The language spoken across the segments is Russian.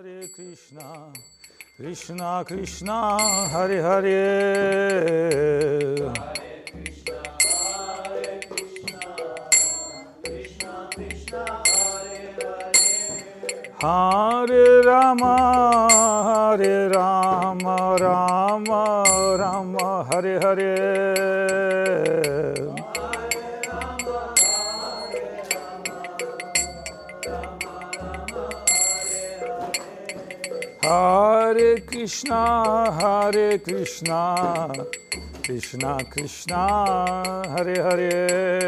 Krishna Krishna Hare Hare Hare Rama Rama Rama Hare Hare Hare Krishna Krishna Krishna Hare Hare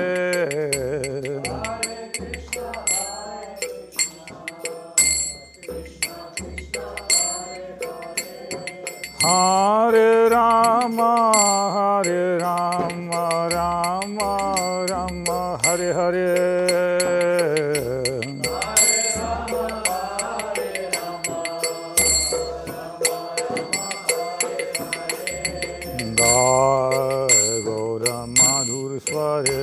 Hare Rama Rama Rama Hare Hare Gaura Madhur Sware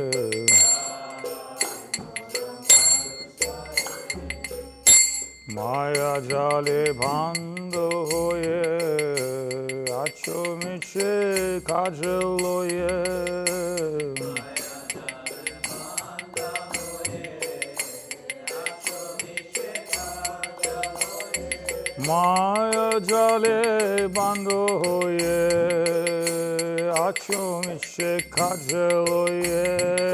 Maya Jale Bhando Hoye Acho Miche Kajeloye Maya Jale Bhando Hoye Acho Miche Kajeloye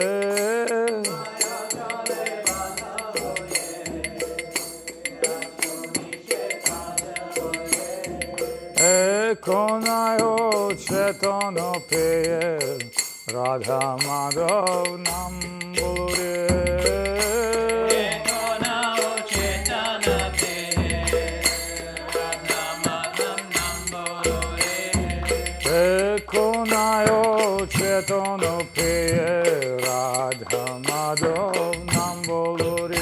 Konayo Chetano Peye Radha Madhav Nam Bolore Konayo Chetano Peye Radha Madhav Nam Bolore Konayo Chetano Peye Radha Madhav Nam Bolore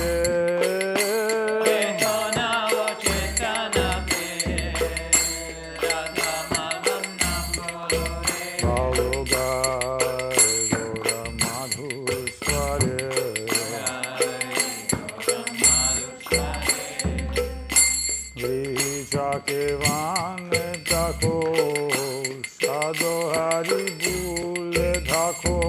Kevan Tako Shado Hari Bule Dhako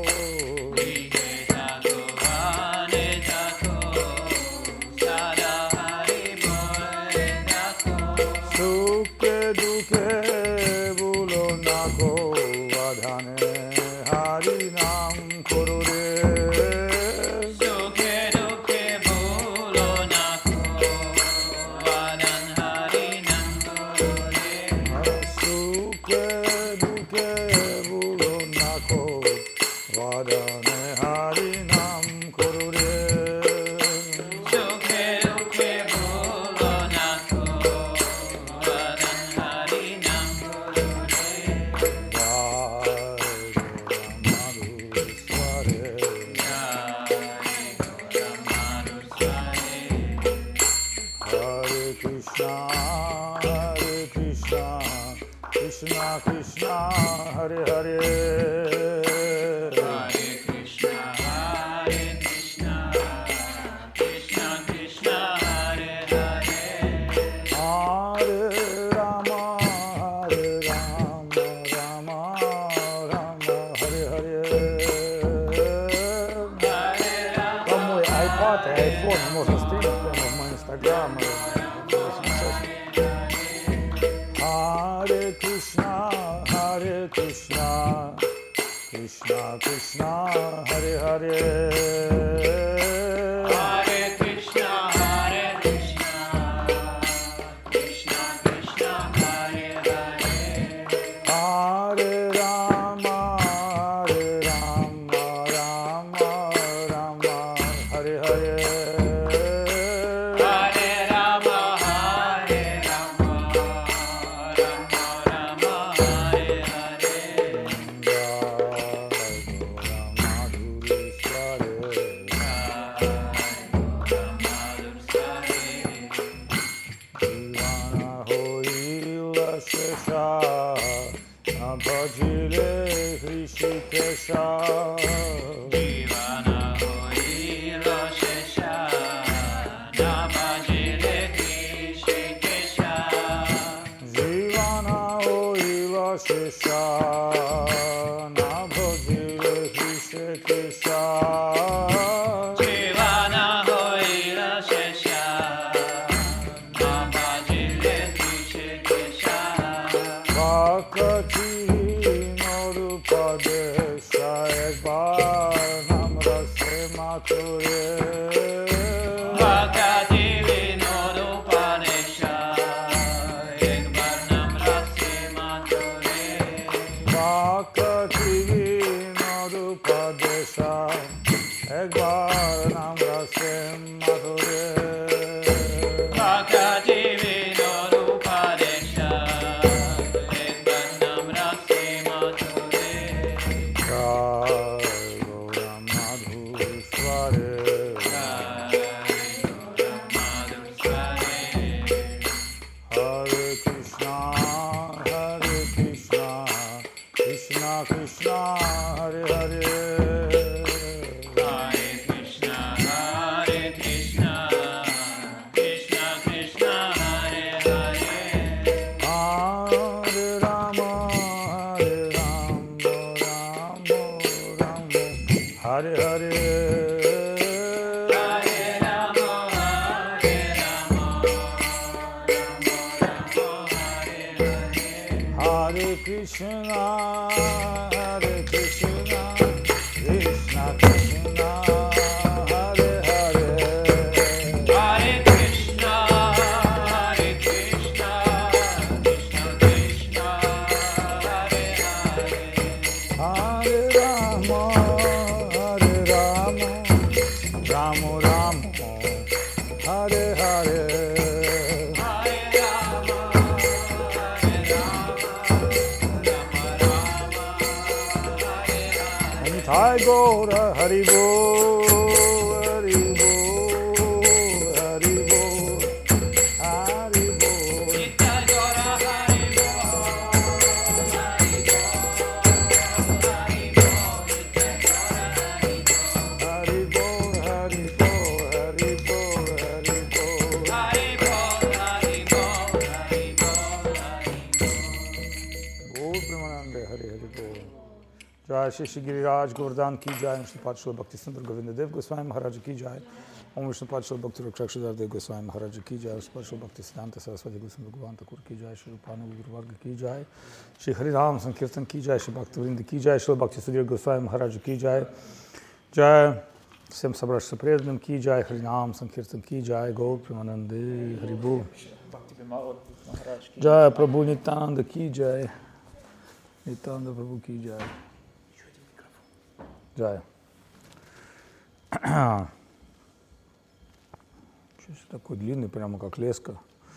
Sukhe Dukhe Bulo Nako Vadhane Hari Nam Korore Krishna Krishna Hare Hare Hare Krishna Krishna Krishna Hare Hare Hare Rama Rama Rama Hare Hare Там мой iPad и iPhone можно стримить прямо в мой Instagram. Hare Krishna Krishna Krishna Hare Hare Hare Krishna Krishna Krishna Hare Hare Hare Rama Rama Rama Hare Hare Krishna, Krishna Krishna, Hare Hare. Hare Krishna, Krishna Krishna, Hare Hare. Hare Rama, Rama Rama, Hare Hare. Nitai Gaura Hari Bol, Hari Bol, Hari Bol, Hari Bol. Nitai Gaura Hari Bol, Hari Bol, Hari Bol, Nitai Gaura Hari Bol. Hari Bol, Hari Bol, Hari Bol, Hari Bol. Hari Bol, Hari Bol, Hari Bol, Hari Bol. Bol Premanande, Hari Hari Bol. Jai Shri Shri Giriraj Govardhan ki jai, Om Shri Pad Srila Bhakti Sundar Govinda Dev Goswami Maharaj ki jai, Om Shri Pad Srila Bhakti Rakshakshadhar Dev Goswami Maharaj ki jai, Om Shri Pad Srila Bhakti Siddhanta Saraswati Goswami Bhagavan Thakur ki jai, Shri Rupanu Guru Varga ki jai, Shri Hari Ram Sankirtan ki jai, Shri Bhakti Vrinda ki jai, Shri Bhakti Sudhir Goswami Maharaj ki jai, Jai всем собравшимся преданным ки jai, Hari Ram Sankirtan ki jai, Gaur Premanande, Hari Bol. Jai Prabhu Nityananda ki jai, Nityananda Prabhu ki jai. Jai. Что такой длинный, прямо как леска.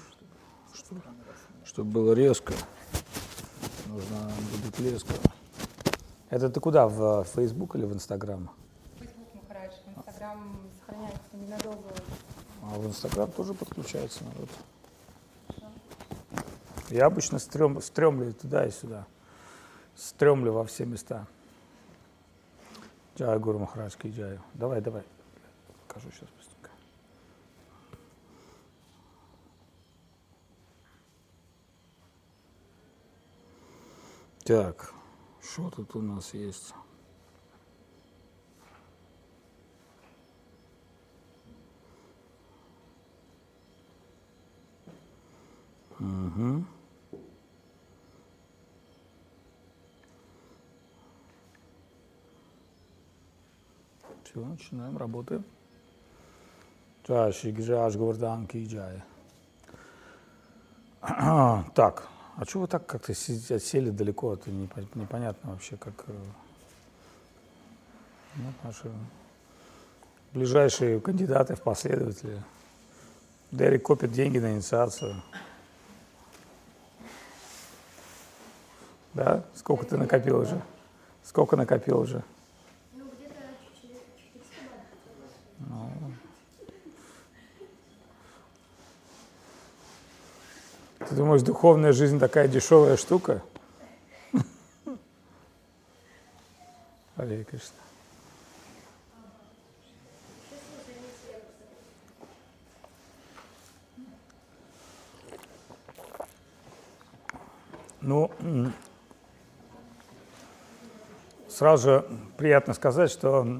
Чтобы было резко, нужно будет леска. Это ты куда, в Facebook или в Instagram? Facebook, Махарадж. Инстаграм сохраняется ненадолго. А в Instagram тоже подключается народ. Я обычно стремлю туда и сюда. Стремлю во все места. Джай Гуру Махарадж ки джай. Давай. Покажу сейчас быстренько. Так, что тут у нас есть? Угу. Все, начинаем, работаем. Джай Шри Гиriraj Govardhan ки джай. Так, а чего вы так как-то сели далеко? Это непонятно вообще, как наши ближайшие кандидаты в последователи. Дерек копит деньги на инициацию. Да? Сколько ты накопил уже? Сколько накопил уже? Ну, где-то чуть-чуть 400 бат. Ты думаешь, духовная жизнь такая дешевая штука? Харе Кришна. Ну, сразу же приятно сказать, что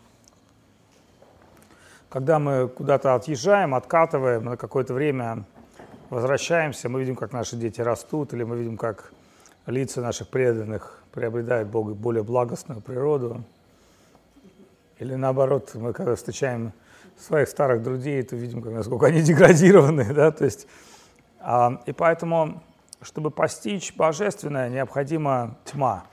когда мы куда-то отъезжаем, откатываем, на какое-то время возвращаемся, мы видим, как наши дети растут, или мы видим, как лица наших преданных приобретают более благостную природу. Или наоборот, мы когда встречаем своих старых друзей, то видим, насколько они деградированы. Да? То есть, и поэтому, чтобы постичь божественное, необходима тьма.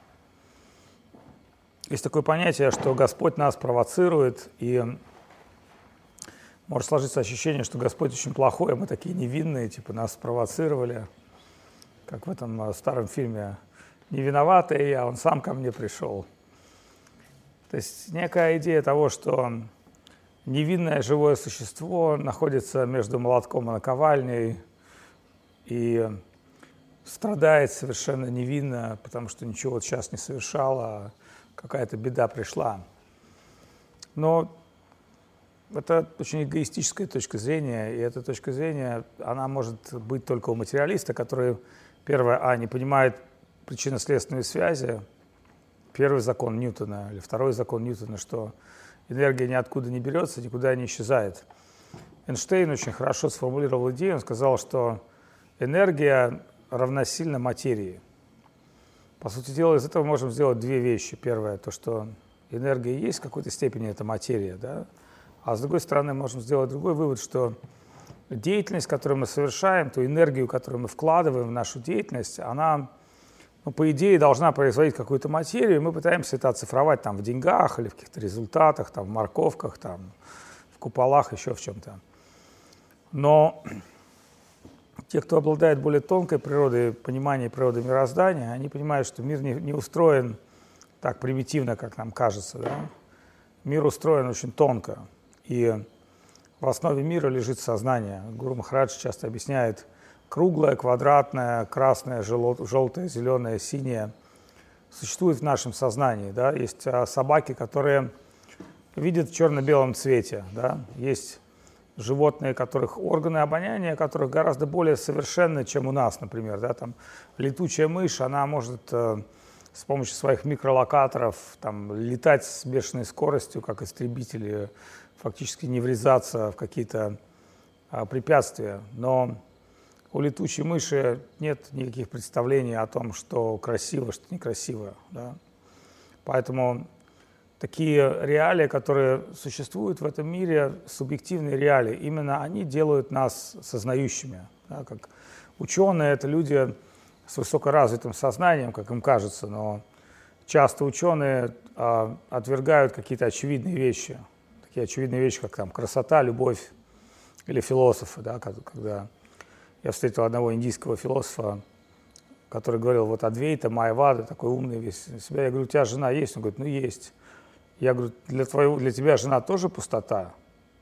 Есть такое понятие, что Господь нас провоцирует, и может сложиться ощущение, что Господь очень плохой, а мы такие невинные, типа нас спровоцировали, как в этом старом фильме «Не виноватый я, он сам ко мне пришел». То есть некая идея того, что невинное живое существо находится между молотком и наковальней и страдает совершенно невинно, потому что ничего вот сейчас не совершало, какая-то беда пришла. Но это очень эгоистическая точка зрения, и эта точка зрения, она может быть только у материалиста, который, первое, не понимает причинно-следственные связи, первый закон Ньютона, или второй закон Ньютона, что энергия ниоткуда не берется, никуда не исчезает. Эйнштейн очень хорошо сформулировал идею, он сказал, что энергия равносильна материи. По сути дела, из этого можем сделать две вещи. Первое, то, что энергия есть в какой-то степени, это материя, да? А с другой стороны, можем сделать другой вывод, что деятельность, которую мы совершаем, ту энергию, которую мы вкладываем в нашу деятельность, она, ну, по идее, должна производить какую-то материю, и мы пытаемся это оцифровать там в деньгах или в каких-то результатах, там, в морковках, там, в куполах, еще в чем-то. Но те, кто обладает более тонкой природой, пониманием природы мироздания, они понимают, что мир не устроен так примитивно, как нам кажется. Да? Мир устроен очень тонко, и в основе мира лежит сознание. Гуру Махарадж часто объясняет: круглое, квадратное, красное, желтое, зеленое, синее существует в нашем сознании. Да? Есть собаки, которые видят в черно-белом цвете. Да? Есть животные, которых органы обоняния, которых гораздо более совершенны, чем у нас, например. Да? Там летучая мышь, она может с помощью своих микролокаторов там, летать с бешеной скоростью, как истребители, фактически не врезаться в какие-то препятствия. Но у летучей мыши нет никаких представлений о том, что красиво, что некрасиво. Да? Поэтому такие реалии, которые существуют в этом мире, субъективные реалии, именно они делают нас сознающими. Да? Как ученые — это люди с высокоразвитым сознанием, как им кажется, но часто ученые отвергают какие-то очевидные вещи. Такие очевидные вещи, как там красота, любовь или философы. Да? Когда я встретил одного индийского философа, который говорил: вот Адвейта, Майявада, такой умный весь из себя. Я говорю: у тебя жена есть? Он говорит: ну есть. Я говорю: для тебя жена тоже пустота?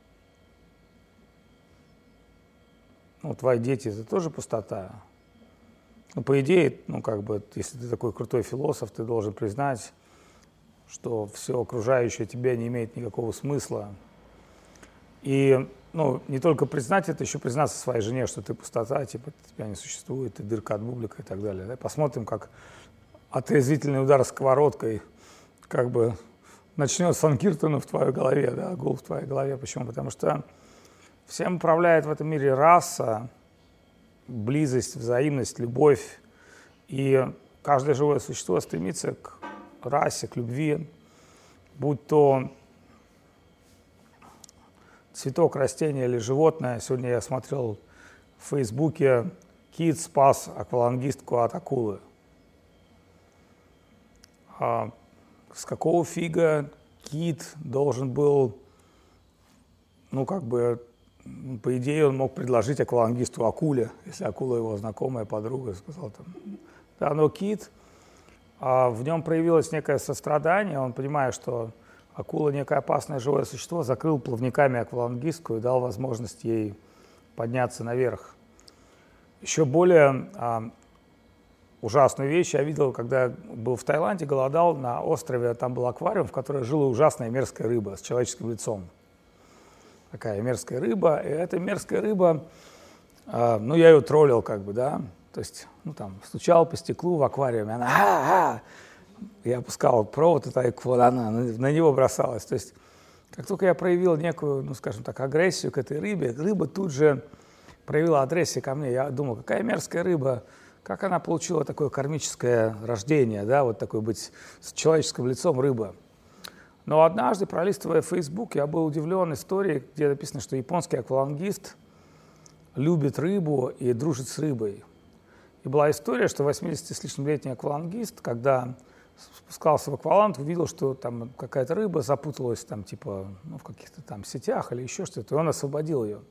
Ну, твои дети — это тоже пустота? Ну, по идее, ну, как бы, если ты такой крутой философ, ты должен признать, что все окружающее тебя не имеет никакого смысла. И, ну, не только признать это, еще признаться своей жене, что ты пустота, типа, тебя не существует, ты дырка от бублика и так далее. Да? Посмотрим, как отрезвительный удар сковородкой, как бы, начнет санкиртану в твоей голове, да, гул в твоей голове. Почему? Потому что всем управляет в этом мире раса, близость, взаимность, любовь. И каждое живое существо стремится к расе, к любви, будь то цветок, растение или животное. Сегодня я смотрел в Фейсбуке: кит спас аквалангистку от акулы. С какого фига кит должен был, ну, как бы, по идее, он мог предложить аквалангисту акуле, если акула его знакомая, подруга, сказал там. Да, но кит, в нем проявилось некое сострадание, он, понимая, что акула — некое опасное живое существо, закрыл плавниками аквалангистку и дал возможность ей подняться наверх. Еще более ужасную вещь я видел, когда был в Таиланде, голодал на острове, там был аквариум, в котором жила ужасная мерзкая рыба с человеческим лицом. Такая мерзкая рыба, и эта мерзкая рыба, ну, я ее троллил, как бы, да, то есть, ну, там, стучал по стеклу в аквариуме, она, я опускал провод, и так вот она на него бросалась. То есть, как только я проявил некую, ну, скажем так, агрессию к этой рыбе, рыба тут же проявила агрессию ко мне. Я думал: какая мерзкая рыба, как она получила такое кармическое рождение, да, вот такой быть с человеческим лицом рыба. Но однажды, пролистывая Facebook, я был удивлен историей, где написано, что японский аквалангист любит рыбу и дружит с рыбой. И была история, что 80 с лишним летний аквалангист, когда спускался в акваланг, увидел, что там какая-то рыба запуталась там, типа, ну, в каких-то там сетях или еще что-то, и он освободил ее.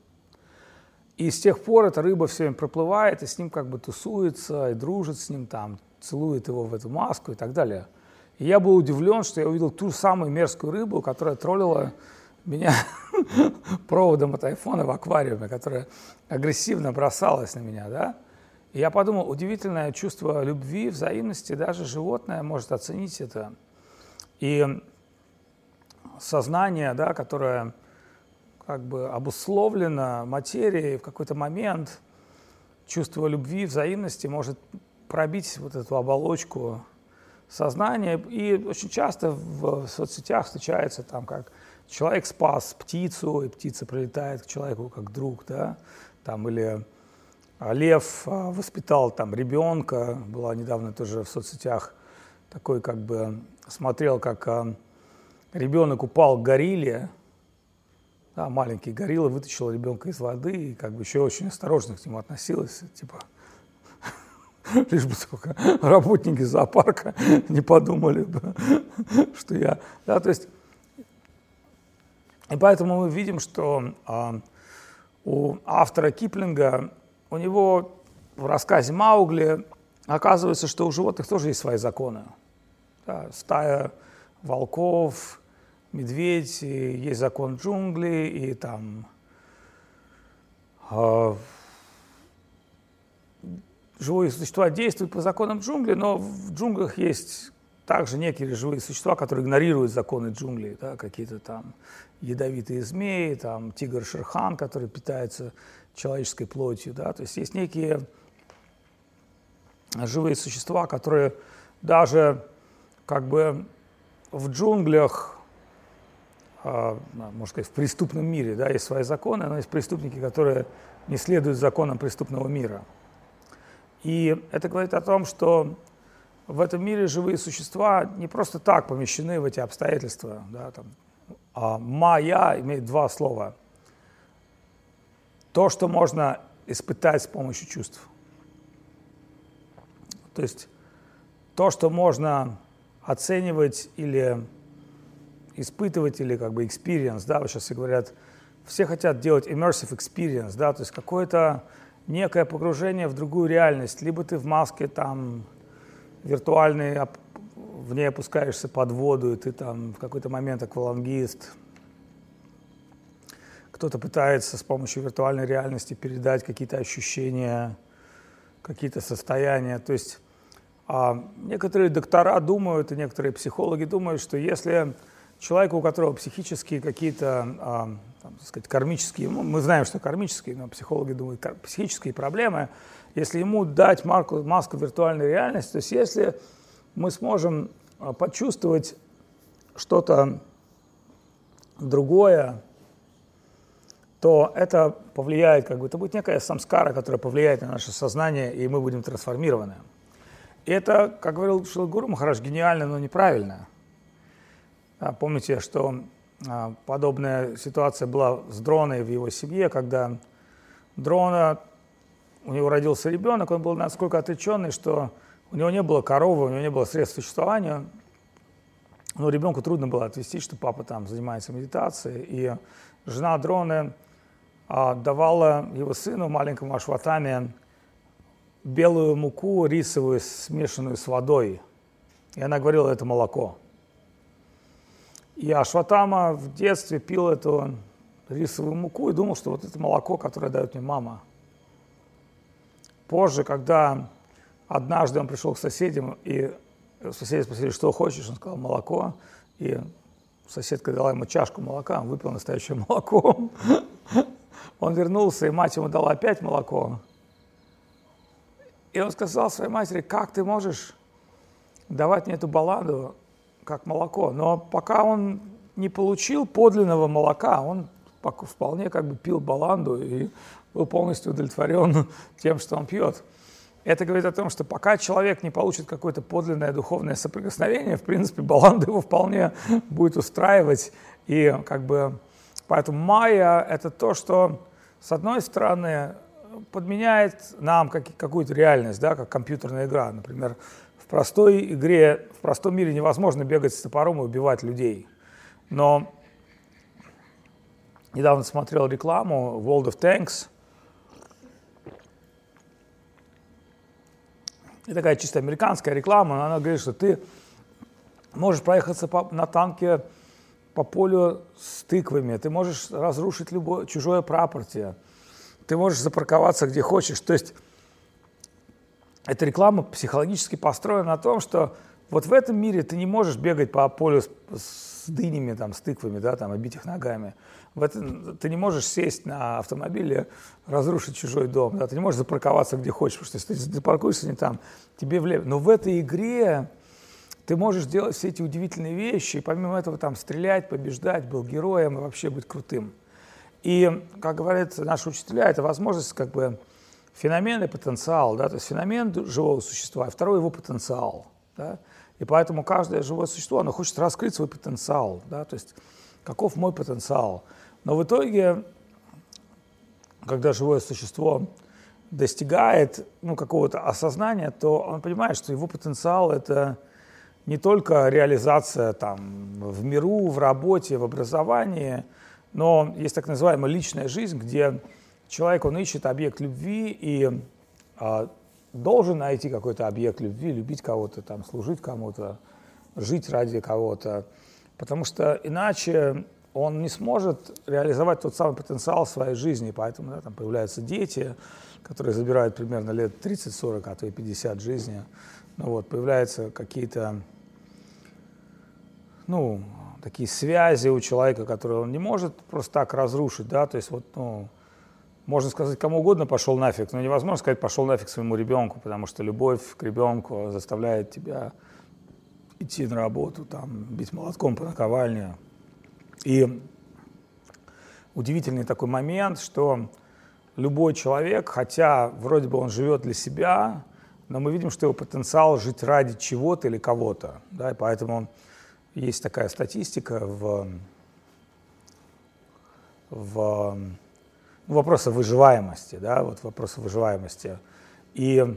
И с тех пор эта рыба все время проплывает, и с ним как бы тусуется, и дружит с ним, там, целует его в эту маску и так далее. И я был удивлен, что я увидел ту самую мерзкую рыбу, которая троллила меня проводом от айфона в аквариуме, которая агрессивно бросалась на меня, да. И я подумал: удивительное чувство любви, взаимности, даже животное может оценить это. И сознание, да, которое как бы обусловлено материей, в какой-то момент чувство любви, взаимности может пробить вот эту оболочку сознания. И очень часто в соцсетях встречается там, как человек спас птицу, и птица прилетает к человеку как друг, да, там, или лев воспитал там ребенка, была недавно тоже в соцсетях такой как бы смотрел, как ребенок упал к горилле, да, маленький горилла вытащил ребенка из воды и как бы еще очень осторожно к нему относилась, типа, лишь бы только работники зоопарка не подумали бы, что я, да, то есть, и поэтому мы видим, что у автора Киплинга, у него в рассказе «Маугли» оказывается, что у животных тоже есть свои законы. Да, стая волков, медведь, и есть закон джунглей, и там живые существа действуют по законам джунглей, но в джунглях есть также некие живые существа, которые игнорируют законы джунглей, да, какие-то там ядовитые змеи, там тигр Шерхан, который питается человеческой плотью, да, то есть некие живые существа, которые даже как бы в джунглях, можно сказать, в преступном мире, да, есть свои законы, но есть преступники, которые не следуют законам преступного мира. И это говорит о том, что в этом мире живые существа не просто так помещены в эти обстоятельства. Да, там, «Майя» имеет два слова. То, что можно испытать с помощью чувств. То есть то, что можно оценивать или испытывать, или как бы experience, да, вот сейчас все говорят, все хотят делать immersive experience, да, то есть какое-то некое погружение в другую реальность, либо ты в маске там виртуальной, в ней опускаешься под воду, и ты там в какой-то момент аквалангист. Кто-то пытается с помощью виртуальной реальности передать какие-то ощущения, какие-то состояния. То есть некоторые доктора думают, и некоторые психологи думают, что если человеку, у которого психические какие-то, так сказать, кармические, мы знаем, что кармические, но психологи думают, психические проблемы, если ему дать маску виртуальной реальности, то есть если мы сможем почувствовать что-то другое, то это повлияет, как бы, это будет некая самскара, которая повлияет на наше сознание, и мы будем трансформированы. И это, как говорил Шрила Гуру Махарадж, гениально, но неправильно. Помните, что подобная ситуация была с Дроной в его семье, когда Дрона, у него родился ребенок, он был настолько отреченный, что у него не было коровы, у него не было средств к существованию, но ребенку трудно было отвести, что папа там занимается медитацией, и жена Дроны давала его сыну, маленькому Ашватаме, белую муку рисовую, смешанную с водой, и она говорила, это молоко. И Ашватама в детстве пил эту рисовую муку и думал, что вот это молоко, которое дает мне мама. Позже, когда однажды он пришел к соседям, и соседи спросили, что хочешь, он сказал молоко, и соседка дала ему чашку молока, он выпил настоящее молоко. Он вернулся, и мать ему дала опять молоко. И он сказал своей матери, как ты можешь давать мне эту баланду, как молоко. Но пока он не получил подлинного молока, он вполне как бы пил баланду и был полностью удовлетворен тем, что он пьет. Это говорит о том, что пока человек не получит какое-то подлинное духовное соприкосновение, в принципе, баланда его вполне будет устраивать. И как бы поэтому майя – это то, что, с одной стороны, подменяет нам какую-то реальность, да, как компьютерная игра. Например, в простой игре, в простом мире невозможно бегать с топором и убивать людей. Но недавно смотрел рекламу World of Tanks. И такая чисто американская реклама, она говорит, что ты можешь проехаться на танке по полю с тыквами, ты можешь разрушить любое чужое пропорти, ты можешь запарковаться где хочешь. То есть эта реклама психологически построена на том, что вот в этом мире ты не можешь бегать по полю с дынями, там, с тыквами, да, там, и бить их ногами. Ты не можешь сесть на автомобиле, разрушить чужой дом, да, ты не можешь запарковаться где хочешь, потому что если ты паркуешься не там, тебе влево. Но в этой игре ты можешь делать все эти удивительные вещи, и помимо этого там стрелять, побеждать, был героем и вообще быть крутым. И, как говорят наши учителя, это возможность как бы феномен и потенциал, да, то есть феномен живого существа, и второй его потенциал. Да. И поэтому каждое живое существо, оно хочет раскрыть свой потенциал, да, то есть каков мой потенциал. Но в итоге, когда живое существо достигает какого-то осознания, то он понимает, что его потенциал – это не только реализация там, в миру, в работе, в образовании, но есть так называемая личная жизнь, где человек, он ищет объект любви и должен найти какой-то объект любви, любить кого-то, там, служить кому-то, жить ради кого-то, потому что иначе он не сможет реализовать тот самый потенциал своей жизни, поэтому там появляются дети, которые забирают примерно лет 30-40, а то и 50 жизни, появляются какие-то, такие связи у человека, которые он не может просто так разрушить, да, то есть можно сказать кому угодно «пошел нафиг», но невозможно сказать «пошел нафиг» своему ребенку, потому что любовь к ребенку заставляет тебя идти на работу, там, бить молотком по наковальне. И удивительный такой момент, что любой человек, хотя вроде бы он живет для себя, но мы видим, что его потенциал жить ради чего-то или кого-то, да, и поэтому есть такая статистика вопросы выживаемости, да, вопросы выживаемости. И,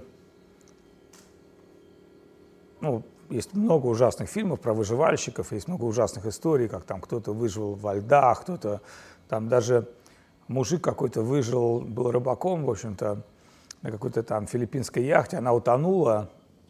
есть много ужасных фильмов про выживальщиков, есть много ужасных историй, как там кто-то выжил во льдах, кто-то, там даже мужик какой-то выжил, был рыбаком, в общем-то, на какой-то там филиппинской яхте, она утонула,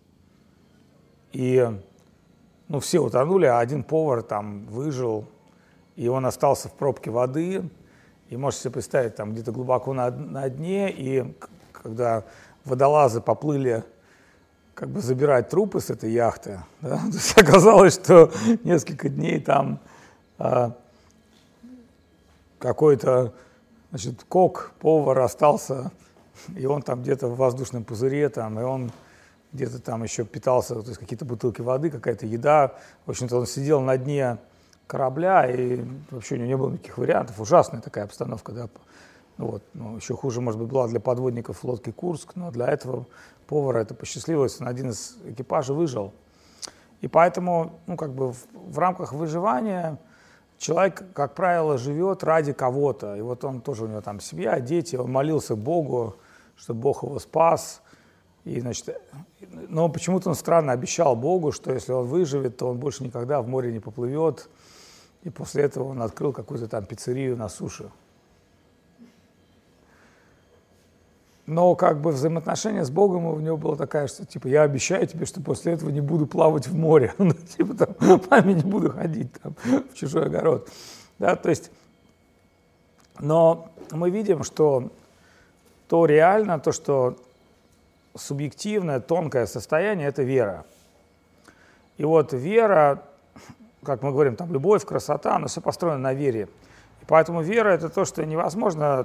и, все утонули, а один повар там выжил, и он остался в пробке воды. И можете себе представить, там где-то глубоко на дне, и когда водолазы поплыли забирать трупы с этой яхты, да, то есть оказалось, что несколько дней там какой-то, повар остался, и он там где-то в воздушном пузыре, там, и он где-то там еще питался, то есть какие-то бутылки воды, какая-то еда. В общем-то, он сидел на дне корабля, и вообще у него не было никаких вариантов. Ужасная такая обстановка, да. Еще хуже, может быть, была для подводников лодки «Курск», но для этого повара это посчастливилось, он один из экипажа выжил. И поэтому, в рамках выживания человек, как правило, живет ради кого-то. И он тоже, у него там семья, дети, он молился Богу, чтобы Бог его спас. И, но почему-то он странно обещал Богу, что если он выживет, то он больше никогда в море не поплывет. И после этого он открыл какую-то там пиццерию на суше. Но взаимоотношения с Богом у него было такая, что я обещаю тебе, что после этого не буду плавать в море, вами не буду ходить там, в чужой огород. Да, то есть, но мы видим, что то реально, то, что субъективное, тонкое состояние – это вера. И вера, как мы говорим, там любовь, красота, оно все построено на вере. И поэтому вера – это то, что невозможно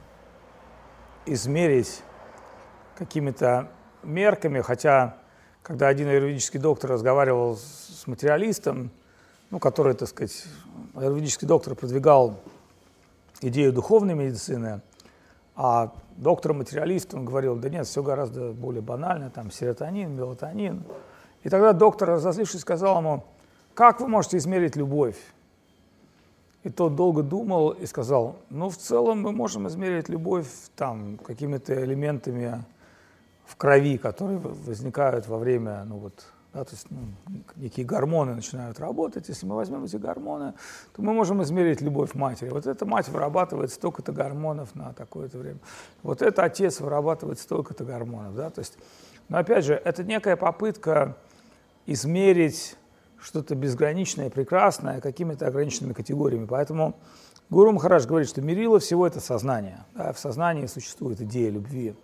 измерить какими-то мерками, хотя, когда один аюрведический доктор разговаривал с материалистом, который, так сказать, аюрведический доктор продвигал идею духовной медицины, а доктор-материалист, он говорил, да нет, все гораздо более банально, там серотонин, мелатонин. И тогда доктор, разозлившись, сказал ему: как вы можете измерить любовь? И тот долго думал и сказал: в целом мы можем измерить любовь там какими-то элементами в крови, которые возникают во время, то есть некие гормоны начинают работать. Если мы возьмем эти гормоны, то мы можем измерить любовь матери. Эта мать вырабатывает столько-то гормонов на такое-то время. Это отец вырабатывает столько-то гормонов, да, то есть, но опять же, это некая попытка измерить что-то безграничное, прекрасное какими-то ограниченными категориями. Поэтому Гуру Махарадж говорит, что мерило всего это сознание. Да, в сознании существует идея любви.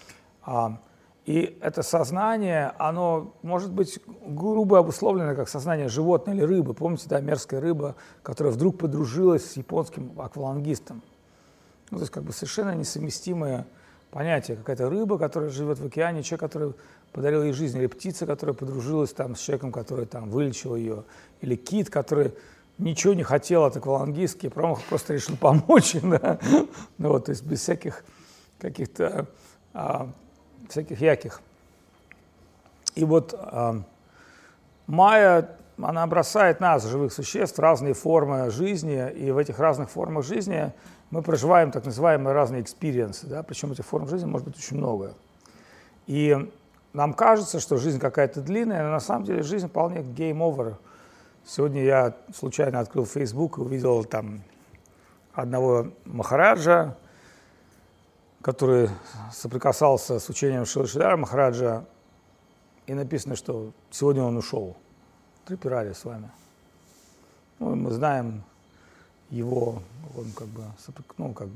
И это сознание, оно может быть грубо обусловлено как сознание животного или рыбы. Помните, да, мерзкая рыба, которая вдруг подружилась с японским аквалангистом. То есть совершенно несовместимые понятия. Какая-то рыба, которая живет в океане, человек, который подарил ей жизнь, или птица, которая подружилась там с человеком, который там вылечил ее, или кит, который ничего не хотел от аквалангистки, просто решил помочь, да? То есть без всяких каких-то всяких яких. И Майя, она бросает нас, живых существ, в разные формы жизни, и в этих разных формах жизни мы проживаем так называемые разные экспириенсы, да? Причем этих форм жизни может быть очень много. И нам кажется, что жизнь какая-то длинная, но на самом деле жизнь вполне game over. Сегодня я случайно открыл Facebook и увидел там одного махараджа, который соприкасался с учением Шрилы Шридхара Махараджа, и написано, что сегодня он ушел. Трипирари с вами. Ну, мы знаем его, он как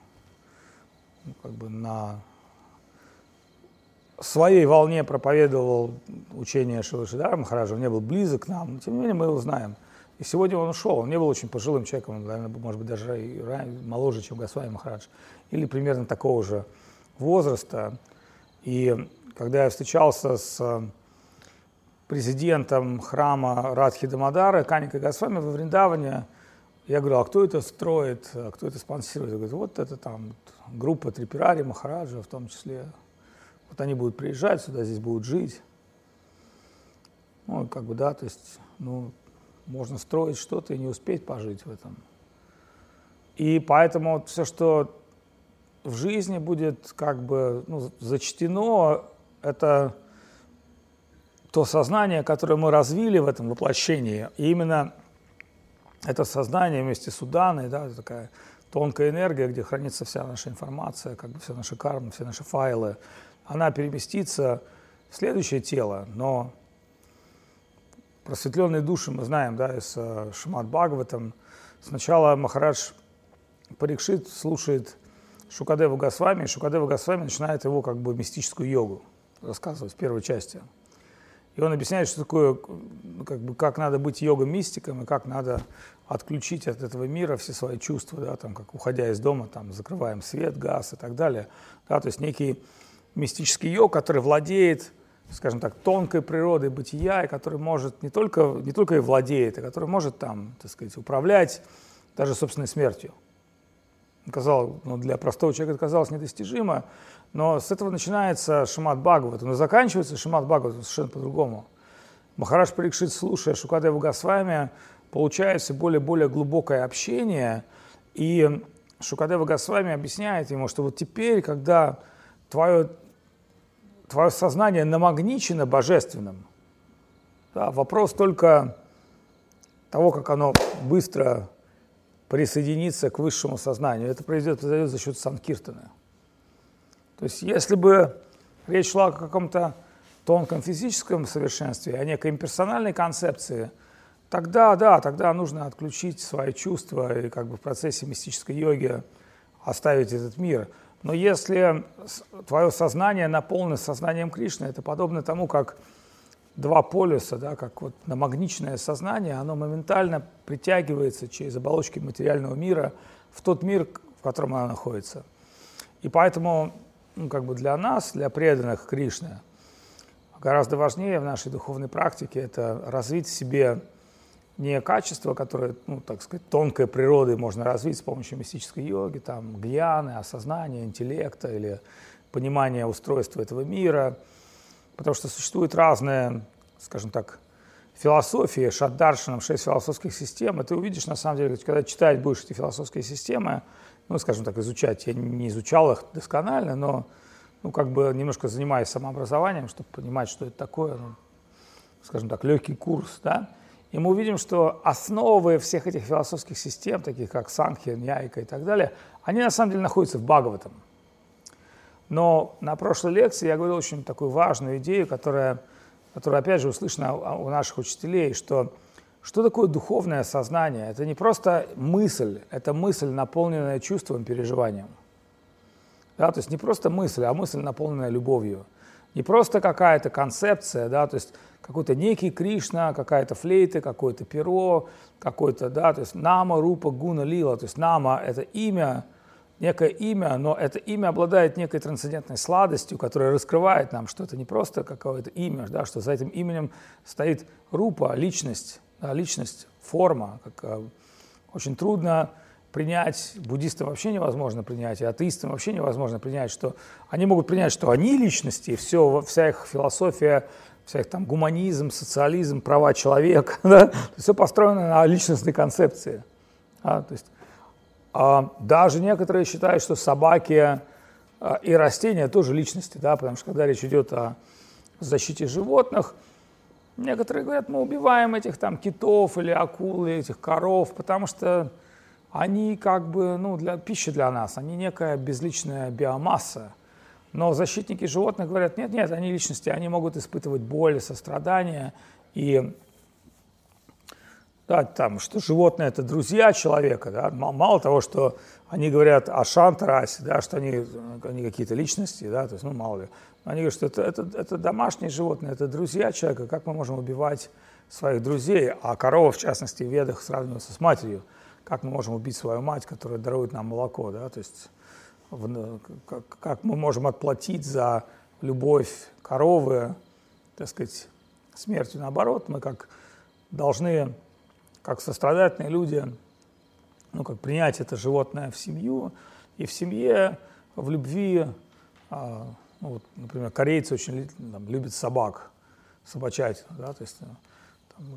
бы на своей волне проповедовал учение Шрилы Шридхара Махараджа, он не был близок к нам, но тем не менее мы его знаем. И сегодня он ушел, он не был очень пожилым человеком, он, наверное, может быть, даже и моложе, чем Госвами Махарадж, или примерно такого же возраста. И когда я встречался с президентом храма Радхи Дамодара, Каника Госвами во Вриндаване, я говорю, а кто это строит, кто это спонсирует? Он говорит, вот это там группа Трипирари Махараджа в том числе. Вот они будут приезжать сюда, здесь будут жить. Ну, как бы, да, то есть, ну, можно строить что-то и не успеть пожить в этом. И поэтому вот все, что в жизни будет как бы зачтено, это то сознание, которое мы развили в этом воплощении. И именно это сознание вместе с уданой, да, это такая тонкая энергия, где хранится вся наша информация, как бы вся наша карма, все наши файлы, она переместится в следующее тело, но просветленные души, мы знаем, да, из Шримад Бхагаватам, сначала Махарадж Парикшит слушает Шукадеву Госвами, и Шукадева Госвами начинает его как бы мистическую йогу рассказывать в первой части. И он объясняет, что такое, как бы, как надо быть йога-мистиком и как надо отключить от этого мира все свои чувства, да, там, как уходя из дома, там, закрываем свет, газ и так далее. Да, то есть некий мистический йог, который владеет, скажем так, тонкой природой бытия, и который может не только и владеет, а который может там, так сказать, управлять даже собственной смертью. Для простого человека это казалось недостижимо, но с этого начинается Шримад Бхагаватам, но заканчивается Шримад Бхагаватам совершенно по-другому. Махарадж Парикшит, слушая Шукадеву Госвами, получает все более и более глубокое общение, и Шукадева Госвами объясняет ему, что вот теперь, когда твое сознание намагничено божественным, да, вопрос только того, как оно быстро присоединиться к высшему сознанию. Это произойдет за счет санкиртана. То есть если бы речь шла о каком-то тонком физическом совершенстве, о некой имперсональной концепции, тогда нужно отключить свои чувства и как бы в процессе мистической йоги оставить этот мир. Но если твое сознание наполнено сознанием Кришны, это подобно тому, как два полюса, да, как вот намагниченное сознание, оно моментально притягивается через оболочки материального мира в тот мир, в котором оно находится. И поэтому как бы для нас, для преданных Кришне, гораздо важнее в нашей духовной практике это развить в себе не качество, которое, так сказать, тонкой природой можно развить с помощью мистической йоги, там, гьяны, осознания, интеллекта или понимания устройства этого мира, потому что существуют разные, скажем так, философии, шаддаршанам, 6 философских систем, и ты увидишь, на самом деле, когда читать будешь эти философские системы, скажем так, изучать, я не изучал их досконально, но, как бы немножко занимаюсь самообразованием, чтобы понимать, что это такое, скажем так, легкий курс, да, и мы увидим, что основы всех этих философских систем, таких как Санхья, Ньяйка и так далее, они на самом деле находятся в Бхагаватам. Но на прошлой лекции я говорил очень такую важную идею, которая опять же услышана у наших учителей, что такое духовное сознание? Это не просто мысль, это мысль, наполненная чувством, переживанием. Да, то есть не просто мысль, а мысль, наполненная любовью. Не просто какая-то концепция, да, то есть какой-то некий Кришна, какая-то флейта, какое-то перо, какой-то, да, то есть нама, рупа, гуна, лила. То есть нама – это имя, некое имя, но это имя обладает некой трансцендентной сладостью, которая раскрывает нам, что это не просто какое-то имя, да, что за этим именем стоит рупа, личность, да, личность, форма. Очень трудно принять, буддистам вообще невозможно принять, и атеистам вообще невозможно принять, что они могут принять, что они личности, и вся их философия всяких там гуманизм, социализм, права человека, да? Все построено на личностной концепции. Да? То есть, даже некоторые считают, что собаки и растения тоже личности, да? Потому что когда речь идет о защите животных, некоторые говорят, мы убиваем этих там китов или акул, или этих коров, потому что они как бы, ну, пища для нас, они некая безличная биомасса. Но защитники животных говорят, нет, они личности, они могут испытывать боль, сострадание. И да, там, что животные – это друзья человека. Да? Мало того, что они говорят о шант-расе, да, что они какие-то личности, да, то есть, ну, мало ли. Они говорят, что это домашние животные, это друзья человека. Как мы можем убивать своих друзей? А корова, в частности, в Ведах сравнивается с матерью. Как мы можем убить свою мать, которая дарует нам молоко? Да? То есть, как мы можем отплатить за любовь коровы, так сказать, смертью. Наоборот, мы как должны, как сострадательные люди, ну, как принять это животное в семью, и в семье, в любви, ну, вот, например, корейцы очень там, любят собак, собачать, да, то есть там,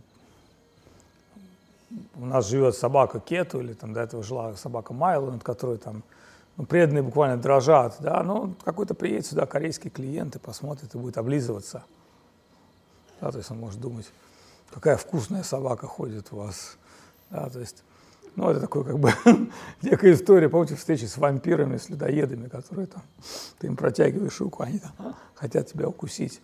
у нас живет собака Кету, или там до этого жила собака Майло, над которой там преданные буквально дрожат, да, но какой-то приедет сюда корейский клиент и посмотрит, и будет облизываться. Да, то есть он может думать, какая вкусная собака ходит у вас. Да, то есть, ну, это такой как бы некая история, помните, встречи с вампирами, с людоедами, которые там, ты им протягиваешь руку, они там хотят тебя укусить.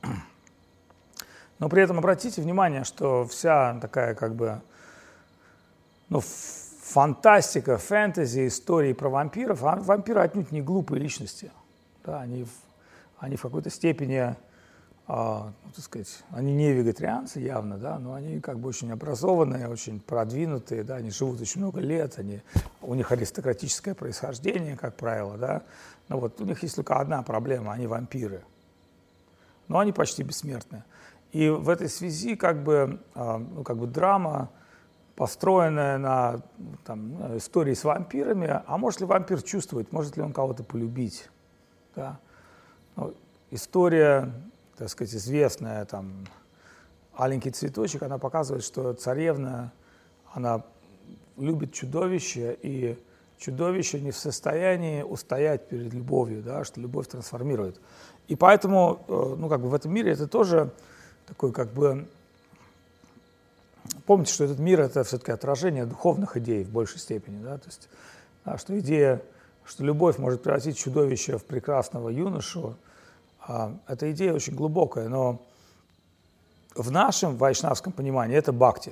Но при этом обратите внимание, что вся такая как бы, ну, фантастика, фэнтези, истории про вампиров, вампиры отнюдь не глупые личности. Да, они в какой-то степени, так сказать, они не вегетарианцы явно, да, но они как бы очень образованные, очень продвинутые, да, они живут очень много лет, у них аристократическое происхождение, как правило, да, но вот у них есть только одна проблема, они вампиры, но они почти бессмертны. И в этой связи как бы, ну, как бы драма, построенная на там, истории с вампирами, а может ли вампир чувствовать, может ли он кого-то полюбить? Да? Ну, история, так сказать, известная, там, «Аленький цветочек», она показывает, что царевна, она любит чудовище, и чудовище не в состоянии устоять перед любовью, да, что любовь трансформирует. И поэтому, ну, как бы в этом мире это тоже такой, как бы, помните, что этот мир – это все-таки отражение духовных идей в большей степени, да, то есть, да, что идея, что любовь может превратить чудовище в прекрасного юношу, эта идея очень глубокая, но в нашем вайшнавском понимании это бхакти.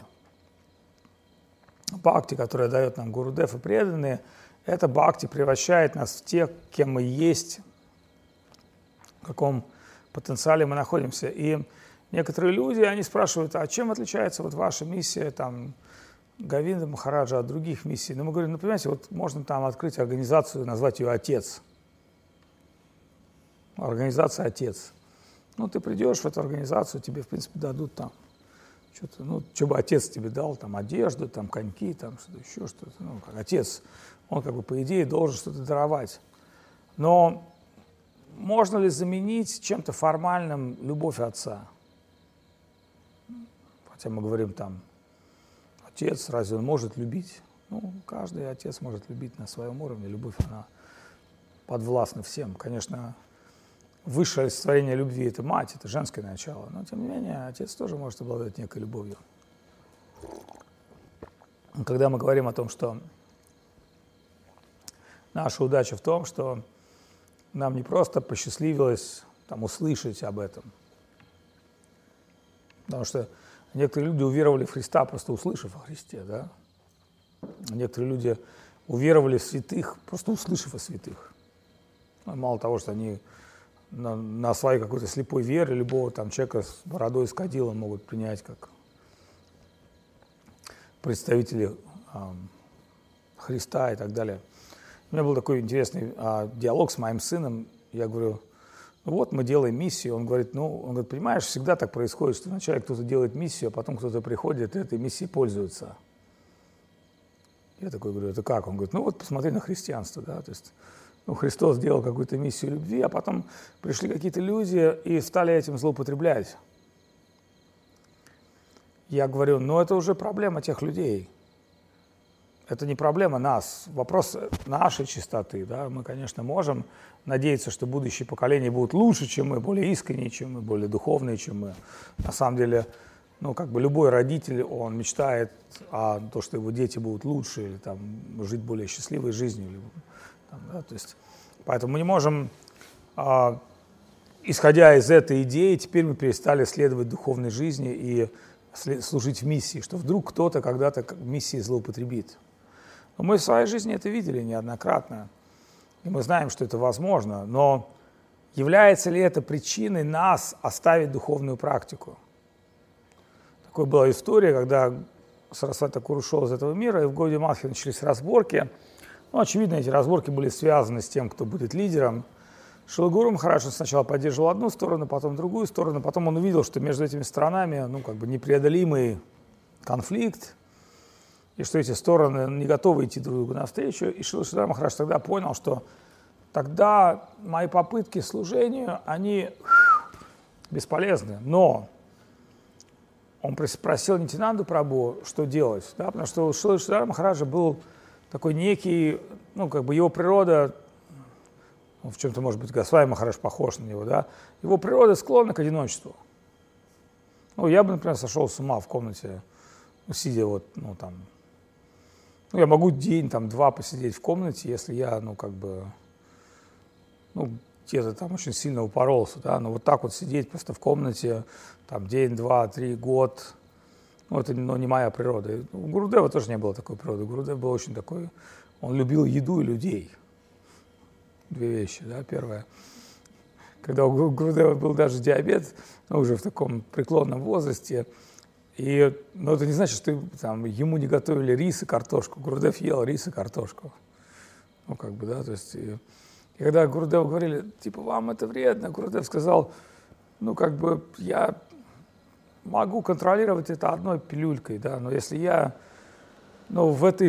Бхакти, которое дает нам Гурудев и преданные, это бхакти превращает нас в тех, кем мы есть, в каком потенциале мы находимся. И некоторые люди, они спрашивают, а чем отличается вот ваша миссия, там, Говинда Махараджа от других миссий? Ну, мы говорим, ну, понимаете, вот можно там открыть организацию, назвать ее «Отец». Организация «Отец». Ну, ты придешь в эту организацию, тебе, в принципе, дадут там что-то, ну, что бы отец тебе дал, там, одежду, там, коньки, там, что-то еще, что-то. Ну, как отец, он, как бы, по идее, должен что-то даровать. Но можно ли заменить чем-то формальным любовь отца? Хотя мы говорим там, отец, разве он может любить? Ну, каждый отец может любить на своем уровне. Любовь, она подвластна всем. Конечно, высшее олицетворение любви – это мать, это женское начало. Но, тем не менее, отец тоже может обладать некой любовью. Когда мы говорим о том, что наша удача в том, что нам не просто посчастливилось там, услышать об этом, потому что некоторые люди уверовали в Христа, просто услышав о Христе, да? Некоторые люди уверовали в святых, просто услышав о святых. Мало того, что они на своей какой-то слепой вере любого там человека с бородой, с кадилом могут принять как представители Христа и так далее. У меня был такой интересный диалог с моим сыном. Я говорю, ну вот мы делаем миссию. Он говорит, понимаешь, всегда так происходит, что вначале кто-то делает миссию, а потом кто-то приходит и этой миссией пользуется. Я такой говорю, это как? Он говорит, ну вот посмотри на христианство, да, то есть, ну, Христос сделал какую-то миссию любви, а потом пришли какие-то люди и стали этим злоупотреблять. я говорю, ну это уже проблема тех людей. Это не проблема нас. Вопрос нашей чистоты. Да? Мы, конечно, можем надеяться, что будущие поколения будут лучше, чем мы, более искренние, чем мы, более духовные, чем мы. На самом деле, ну, как бы любой родитель, он мечтает о том, что его дети будут лучше или там, жить более счастливой жизнью. Или, там, да? То есть, поэтому мы не можем, исходя из этой идеи, теперь мы перестали следовать духовной жизни и служить в миссии, что вдруг кто-то когда-то миссией злоупотребит. Но мы в своей жизни это видели неоднократно, и мы знаем, что это возможно, но является ли это причиной нас оставить духовную практику? Такой была история, когда Сарасвати Такур ушел из этого мира, и в Гаудия Матхе начались разборки. Ну, очевидно, эти разборки были связаны с тем, кто будет лидером. Шрила Гуру Махарадж сначала поддерживал одну сторону, потом другую сторону, потом он увидел, что между этими сторонами, ну, как бы непреодолимый конфликт, и что эти стороны не готовы идти друг другу навстречу. И Шрила Шридхар Махарадж тогда понял, что тогда мои попытки к служению, они бесполезны. Но он просил Нитьянанду Прабху, что делать, да? Потому что у Шрила Шридхара Махараджа был такой некий, ну, как бы его природа, ну, в чем-то, может быть, Госвами Махарадж похож на него, да? Его природа склонна к одиночеству. Ну, я бы, например, сошел с ума в комнате, сидя вот, ну, там, ну, я могу день, там, 2 посидеть в комнате, если я, ну, как бы, ну, где-то там очень сильно упоролся, да, но вот так вот сидеть просто в комнате, там, день, 2, 3, год, ну, это, ну, не моя природа. У Гурудева тоже не было такой природы. Гурудев был очень такой, он любил еду и людей. 2 вещи, да, первое. Когда у Гурудева был даже диабет, ну, уже в таком преклонном возрасте, и, ну, это не значит, что там, ему не готовили рис и картошку. Гурудев ел рис и картошку. Ну, как бы, да, то есть... И когда Гурудеву говорили, типа, вам это вредно, Гурудев сказал, ну, как бы, я могу контролировать это одной пилюлькой, да, но если я, ну, в этой...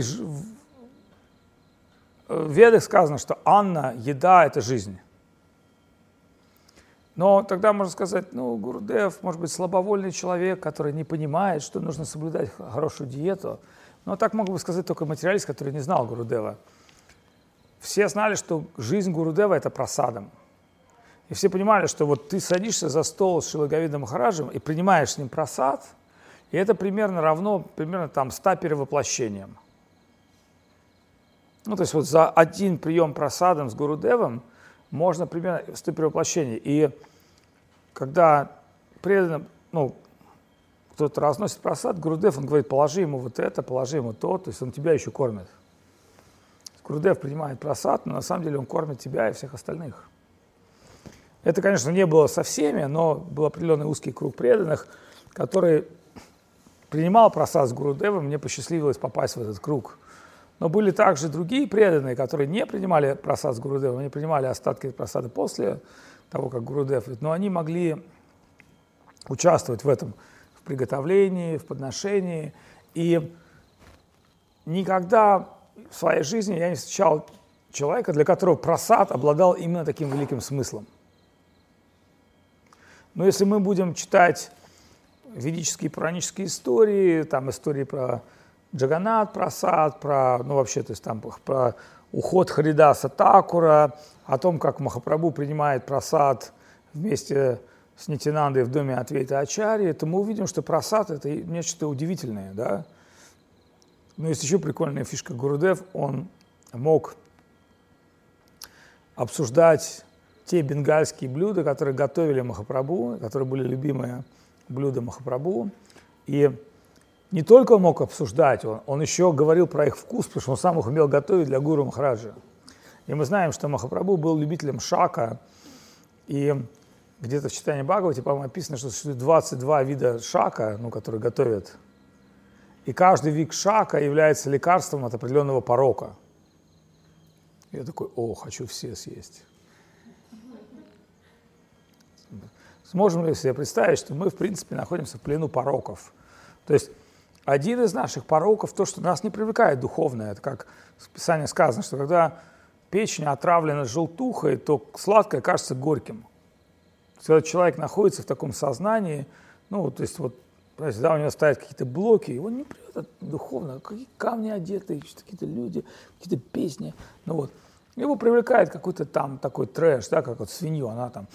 В Ведах сказано, что анна, еда – это жизнь. Но тогда можно сказать, ну, Гурудев, может быть, слабовольный человек, который не понимает, что нужно соблюдать хорошую диету. Но так мог бы сказать только материалист, который не знал Гурудева. Все знали, что жизнь Гурудева – это прасадам. И все понимали, что вот ты садишься за стол с Шрилой Говиндом Махараджем и принимаешь с ним прасад, и это примерно равно там 100 перевоплощениям. Ну, то есть вот за один прием прасадом с Гурудевом можно примерно 100 перевоплощений. И когда преданно, ну, кто-то разносит прасад, Гурудев, он говорит, положи ему вот это, положи ему то есть он тебя еще кормит. Гурудев принимает прасад, но на самом деле он кормит тебя и всех остальных. Это, конечно, не было со всеми, но был определенный узкий круг преданных, который принимал прасад с Гурудевом, мне посчастливилось попасть в этот круг. Но были также другие преданные, которые не принимали прасад с Гурудевом, они принимали остатки прасада после того, как Гурудев, но они могли участвовать в этом, в приготовлении, в подношении. И никогда в своей жизни я не встречал человека, для которого прасад обладал именно таким великим смыслом. Но если мы будем читать ведические пуранические истории, там истории про Джаганнат прасад, про, ну вообще, то есть там про уход Харидаса Такура, о том, как Махапрабху принимает прасад вместе с Нитьянандой в доме Адвайта Ачарьи, то мы увидим, что прасад – это нечто удивительное, да. Но есть еще прикольная фишка. Гурудев, он мог обсуждать те бенгальские блюда, которые готовили Махапрабху, которые были любимые блюда Махапрабху. И не только он мог обсуждать, он еще говорил про их вкус, потому что он сам их умел готовить для Гуру Махараджа. И мы знаем, что Махапрабху был любителем шака, и где-то в читании Бхагавати, по-моему, написано, что существует 22 вида шака, ну, которые готовят. И каждый вид шака является лекарством от определенного порока. Я такой, хочу все съесть. Сможем ли себе представить, что мы, в принципе, находимся в плену пороков? То есть один из наших пороков, то, что нас не привлекает духовное, это как в Писании сказано, что когда печень отравлена желтухой, то сладкое кажется горьким. Когда человек находится в таком сознании, ну, то есть вот понимаете, да, у него стоят какие-то блоки, его не прет духовно, какие камни одеты, какие-то люди, какие-то песни. Ну вот. Его привлекает какой-то там такой трэш, да, как вот свинью, она там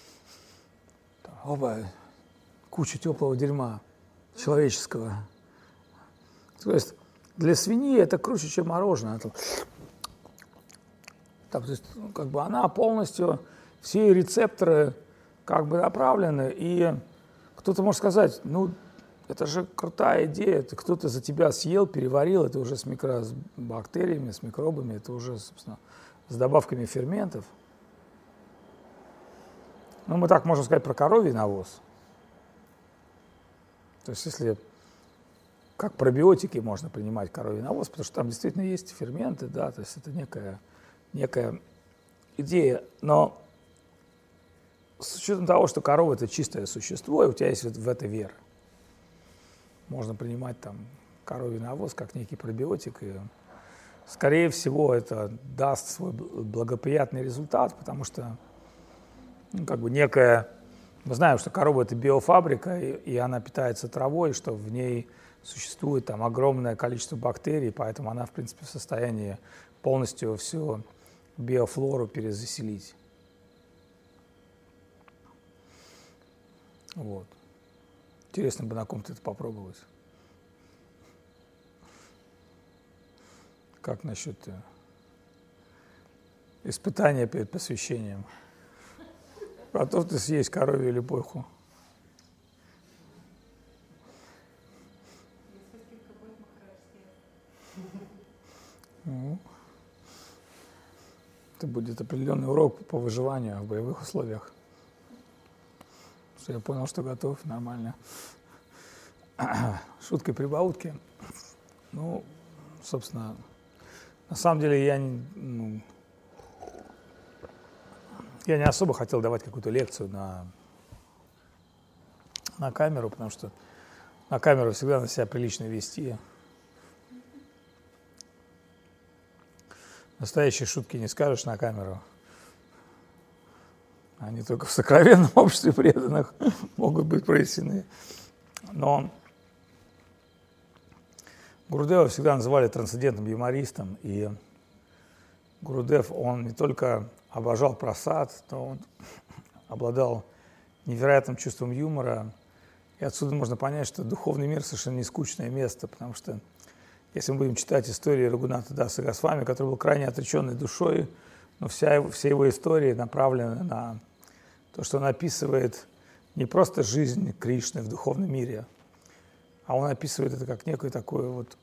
опа, куча теплого дерьма человеческого. То есть для свиньи это круче, чем мороженое. Так, то есть, как бы она полностью, все рецепторы как бы направлены, и кто-то может сказать, ну, это же крутая идея, это кто-то за тебя съел, переварил, это уже с бактериями, с микробами, это уже, собственно, с добавками ферментов. Ну, мы так можем сказать про коровий навоз. То есть, если как пробиотики можно принимать коровий навоз, потому что там действительно есть ферменты, да, то есть это некая идея, но с учетом того, что корова – это чистое существо, и у тебя есть в это вера, можно принимать там коровий навоз как некий пробиотик, и, скорее всего, это даст свой благоприятный результат, потому что, ну, как бы некая, мы знаем, что корова – это биофабрика, и она питается травой, что в ней существует там огромное количество бактерий, поэтому она, в принципе, в состоянии полностью всю биофлору перезаселить. Вот. Интересно бы на ком-то это попробовать. Как насчет испытания перед посвящением? Готов ты съесть коровью или пойху? Это будет определенный урок по выживанию в боевых условиях. Что я понял, что готов, нормально. Шутки-прибаутки. Ну, собственно, на самом деле я не особо хотел давать какую-то лекцию на камеру, потому что на камеру всегда на себя прилично вести. Настоящие шутки не скажешь на камеру. Они только в сокровенном обществе преданных могут быть произнесены. Но Гурудева всегда называли трансцендентным юмористом. И Гурудев, он не только обожал прасад, но он обладал невероятным чувством юмора. И отсюда можно понять, что духовный мир совершенно не скучное место, потому что если мы будем читать истории Рагунатха Даса Госвами, который был крайне отреченной душой, но все его истории направлены на то, что он описывает не просто жизнь Кришны в духовном мире, а он описывает это как некую такую вот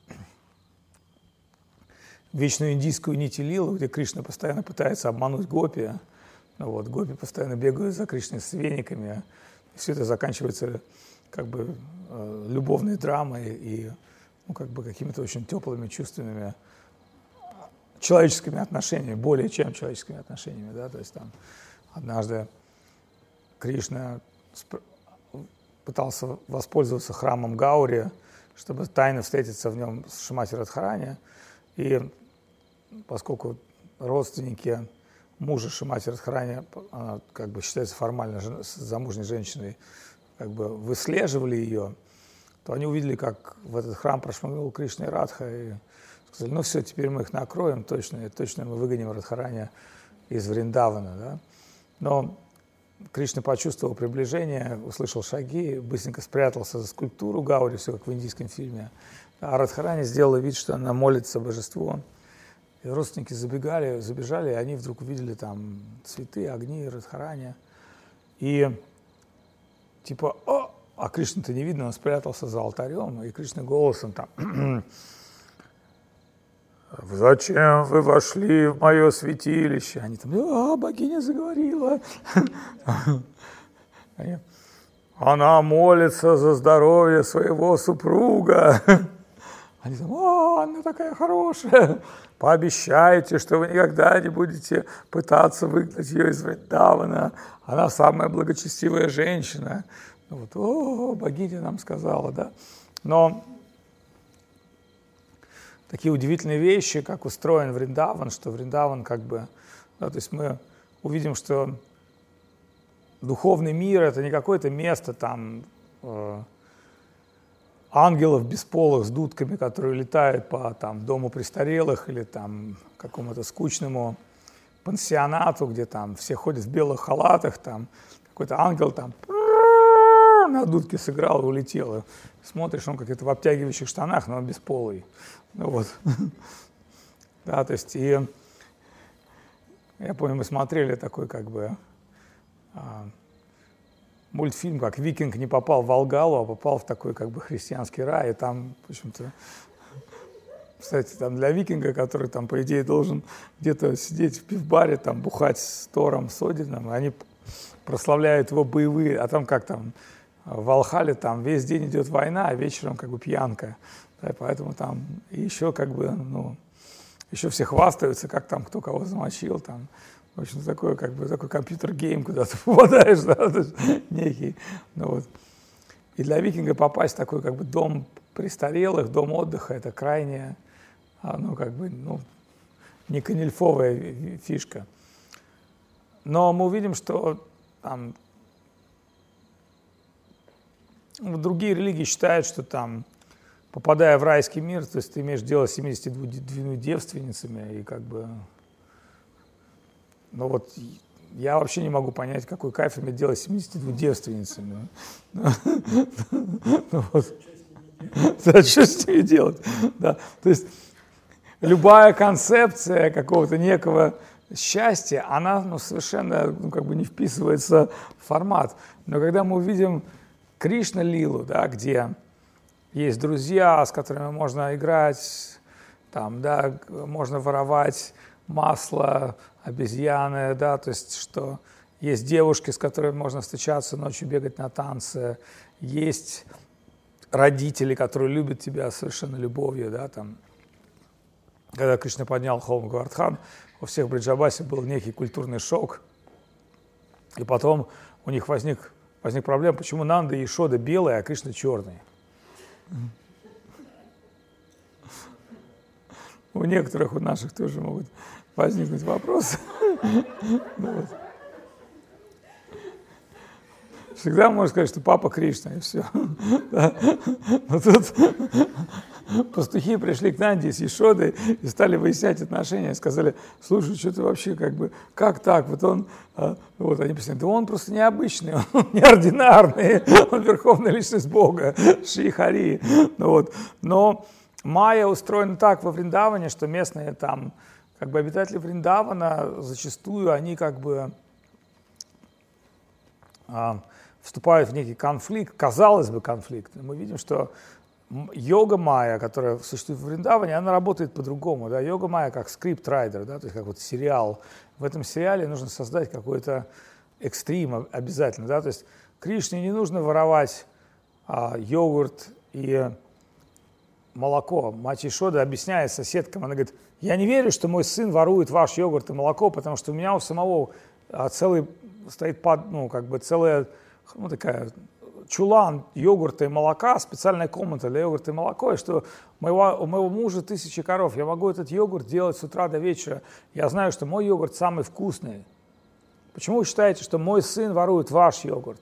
вечную индийскую нити-лилу, где Кришна постоянно пытается обмануть гопи. Вот, гопи постоянно бегают за Кришной с вениками. И все это заканчивается как бы любовной драмой и как бы какими-то очень теплыми, чувственными человеческими отношениями, более чем человеческими отношениями. Да? То есть там однажды Кришна пытался воспользоваться храмом Гаури, чтобы тайно встретиться в нем с Шримати Радхарани. И поскольку родственники мужа Шримати Радхарани, она как бы считается формально замужней женщиной, как бы выслеживали ее, то они увидели, как в этот храм прошмыгнул Кришна и Радха, и сказали, ну все, теперь мы их накроем, точно мы выгоним Радхарани из Вриндавана. Да? Но Кришна почувствовал приближение, услышал шаги, быстренько спрятался за скульптуру Гаури, все как в индийском фильме. А Радхарани сделала вид, что она молится божеству. И родственники забежали, и они вдруг увидели там цветы, огни Радхарани. И типа, а Кришну-то не видно, он спрятался за алтарем, и Кришна голосом там: «Зачем вы вошли в мое святилище?» Они там: богиня заговорила. Она молится за здоровье своего супруга. Они там: она такая хорошая. Пообещайте, что вы никогда не будете пытаться выгнать ее из Вриндавана. Она самая благочестивая женщина. Вот, богиня нам сказала, да. Но такие удивительные вещи, как устроен Вриндаван, что Вриндаван как бы, да, то есть мы увидим, что духовный мир — это не какое-то место там ангелов бесполых с дудками, которые летают по там, дому престарелых или там какому-то скучному пансионату, где там все ходят в белых халатах, там какой-то ангел там на дудке сыграл и улетел. И смотришь, он как-то в обтягивающих штанах, но он бесполый. Ну вот. Да, то есть, и я помню, мы смотрели такой как бы мультфильм, как викинг не попал в Волгалу, а попал в такой как бы христианский рай, и там, в общем-то, кстати, там для викинга, который там, по идее, должен где-то сидеть в пивбаре, там, бухать с Тором, с Одином, они прославляют его боевые, а там как там, в Валхале там весь день идет война, а вечером как бы пьянка, да, поэтому там еще как бы, ну, еще все хвастаются, как там кто кого замочил, там, в общем, такой как бы такой компьютер-гейм, куда ты попадаешь, да, некий, ну вот. И для викинга попасть в такой как бы дом престарелых, дом отдыха, это крайне, ну как бы, ну, не канильфовая фишка. Но мы увидим, что там другие религии считают, что там, попадая в райский мир, то есть ты имеешь дело с 72 девственницами, и как бы, ну вот, я вообще не могу понять, какой кайф иметь дело с 72 девственницами. Да, что с ними делать? Да, то есть любая концепция какого-то некого счастья, она, ну, совершенно, ну, как бы не вписывается в формат. Но когда мы увидим Кришна-лилу, да, где есть друзья, с которыми можно играть, там, да, можно воровать масло, обезьяны, да, то есть что есть девушки, с которыми можно встречаться ночью, бегать на танцы, есть родители, которые любят тебя совершенно любовью, да, там. Когда Кришна поднял холм Гавардхан, у всех в Бриджабасе был некий культурный шок, и потом у них возник проблема, почему Нанда и Ешода белые, а Кришна черный. У некоторых, у наших тоже могут возникнуть вопросы. Всегда можно сказать, что папа Кришна, и все. Но тут пастухи пришли к Нанде с Ешодой и стали выяснять отношения. Сказали, слушай, что ты вообще как бы, как так? Вот он, вот они писали, да он просто необычный, он неординарный, он верховная личность Бога, Шри Хари. Ну, вот. Но майя устроена так во Вриндаване, что местные там, как бы обитатели Вриндавана зачастую они как бы вступают в некий конфликт, казалось бы, конфликт. Мы видим, что йога майя, которая существует в Вриндаване, она работает по-другому. Да? Йога майя как скрипт-райдер, да? То есть как вот сериал. В этом сериале нужно создать какой-то экстрим обязательно. Да? То есть Кришне не нужно воровать йогурт и молоко. Мать Ешода объясняет соседкам, она говорит, я не верю, что мой сын ворует ваш йогурт и молоко, потому что у меня у самого целый стоит, ну, как бы целая, ну, такая чулан йогурта и молока, специальная комната для йогурта и молока, и что у моего мужа 1000 коров, я могу этот йогурт делать с утра до вечера, я знаю, что мой йогурт самый вкусный. Почему вы считаете, что мой сын ворует ваш йогурт?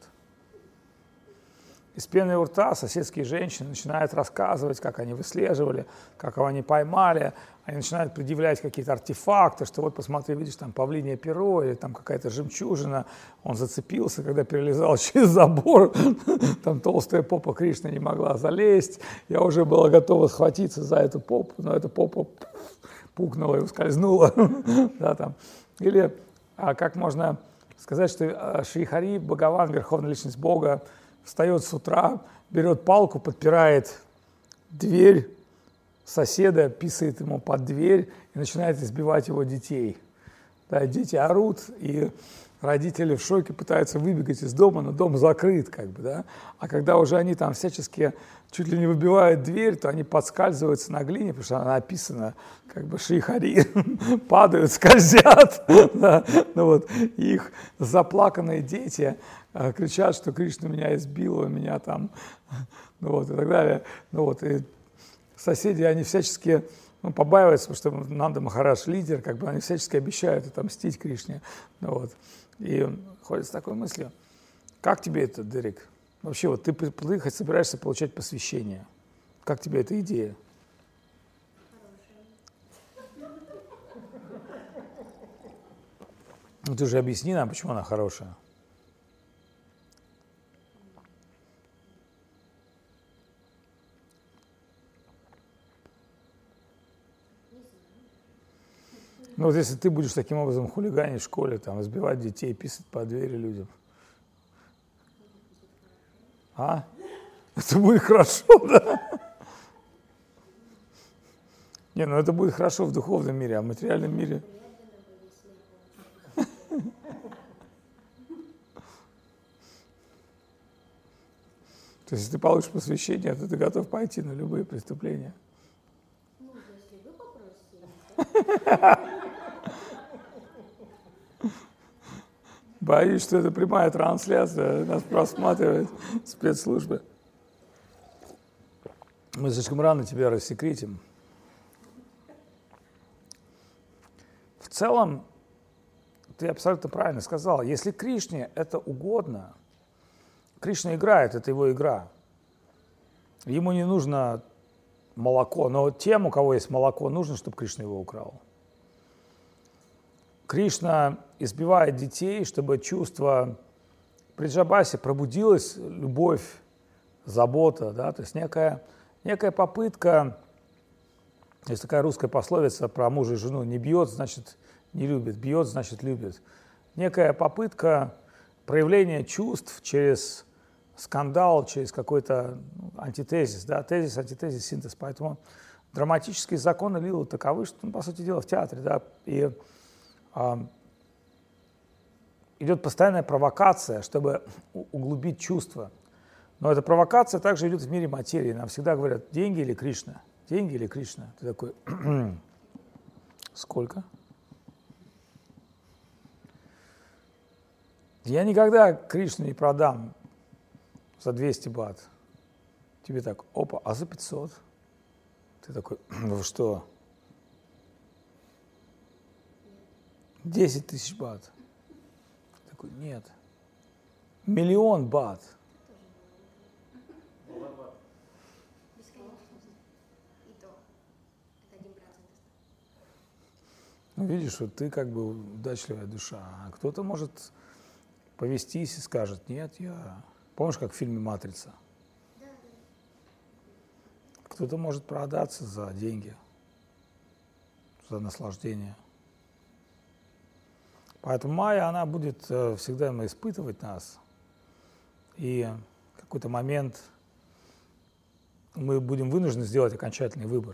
Из пены у рта соседские женщины начинают рассказывать, как они выслеживали, как его они поймали. Они начинают предъявлять какие-то артефакты, что вот посмотри, видишь, там павлинье перо или там какая-то жемчужина. Он зацепился, когда перелезал через забор. Там толстая попа Кришны не могла залезть. Я уже была готова схватиться за эту попу, но эта попа пукнула и ускользнула. Да, там. Или как можно сказать, что Шри Хари, Бхагаван, верховная личность Бога, встает с утра, берет палку, подпирает дверь соседа, писает ему под дверь и начинает избивать его детей. Да, дети орут, и родители в шоке пытаются выбегать из дома, но дом закрыт, как бы, да. А когда уже они там всячески чуть ли не выбивают дверь, то они подскальзываются на глине, потому что она написана как бы Шри Хари, падают, скользят. Да. Ну, вот, их заплаканные дети кричат, что Кришна меня избил, у меня там, ну, вот, и так далее. Ну, вот, и соседи, они всячески побаиваются, потому что Нанда Махарадж лидер, как бы они всячески обещают отомстить Кришне. Ну, вот. И ходят с такой мыслью. Как тебе это, Дерек? Вообще, вот ты собираешься получать посвящение. Как тебе эта идея? Ну, ты же объясни нам, почему она хорошая. Ну, вот если ты будешь таким образом хулиганить в школе, там, избивать детей, писать по двери людям, а? Это будет хорошо, да? Не, ну это будет хорошо в духовном мире, а в материальном мире... То есть, если ты получишь посвящение, то ты готов пойти на любые преступления. Ну, если вы попросите. Боюсь, что это прямая трансляция, нас просматривают спецслужбы. Мы слишком рано тебя рассекретим. В целом, ты абсолютно правильно сказал. Если Кришне это угодно, Кришна играет, это его игра. Ему не нужно молоко, но тем, у кого есть молоко, нужно, чтобы Кришна его украл. Кришна избивает детей, чтобы чувство при джабасе пробудилась любовь, забота, да, то есть некая попытка, есть такая русская пословица про мужа и жену: не бьет, значит не любит, бьет, значит любит. Некая попытка проявления чувств через скандал, через какой-то антитезис, да, тезис, антитезис, синтез. Поэтому драматические законы лилы таковы, что, по сути дела, в театре, да, и идет постоянная провокация, чтобы углубить чувства. Но эта провокация также идет в мире материи. Нам всегда говорят: деньги или Кришна? Деньги или Кришна? Ты такой: сколько? Я никогда Кришну не продам за 200 бат. Тебе так: опа, а за 500? Ты такой: ну что? 10 тысяч бат. Ты такой: нет. 1 000 000 бат. И то. Это 1%. Ну, видишь, вот ты как бы удачливая душа, а кто-то может повестись и скажет: нет, я... Помнишь, как в фильме «Матрица»? Да. Кто-то может продаться за деньги, за наслаждение. Поэтому Майя, она будет всегда испытывать нас. И в какой-то момент мы будем вынуждены сделать окончательный выбор.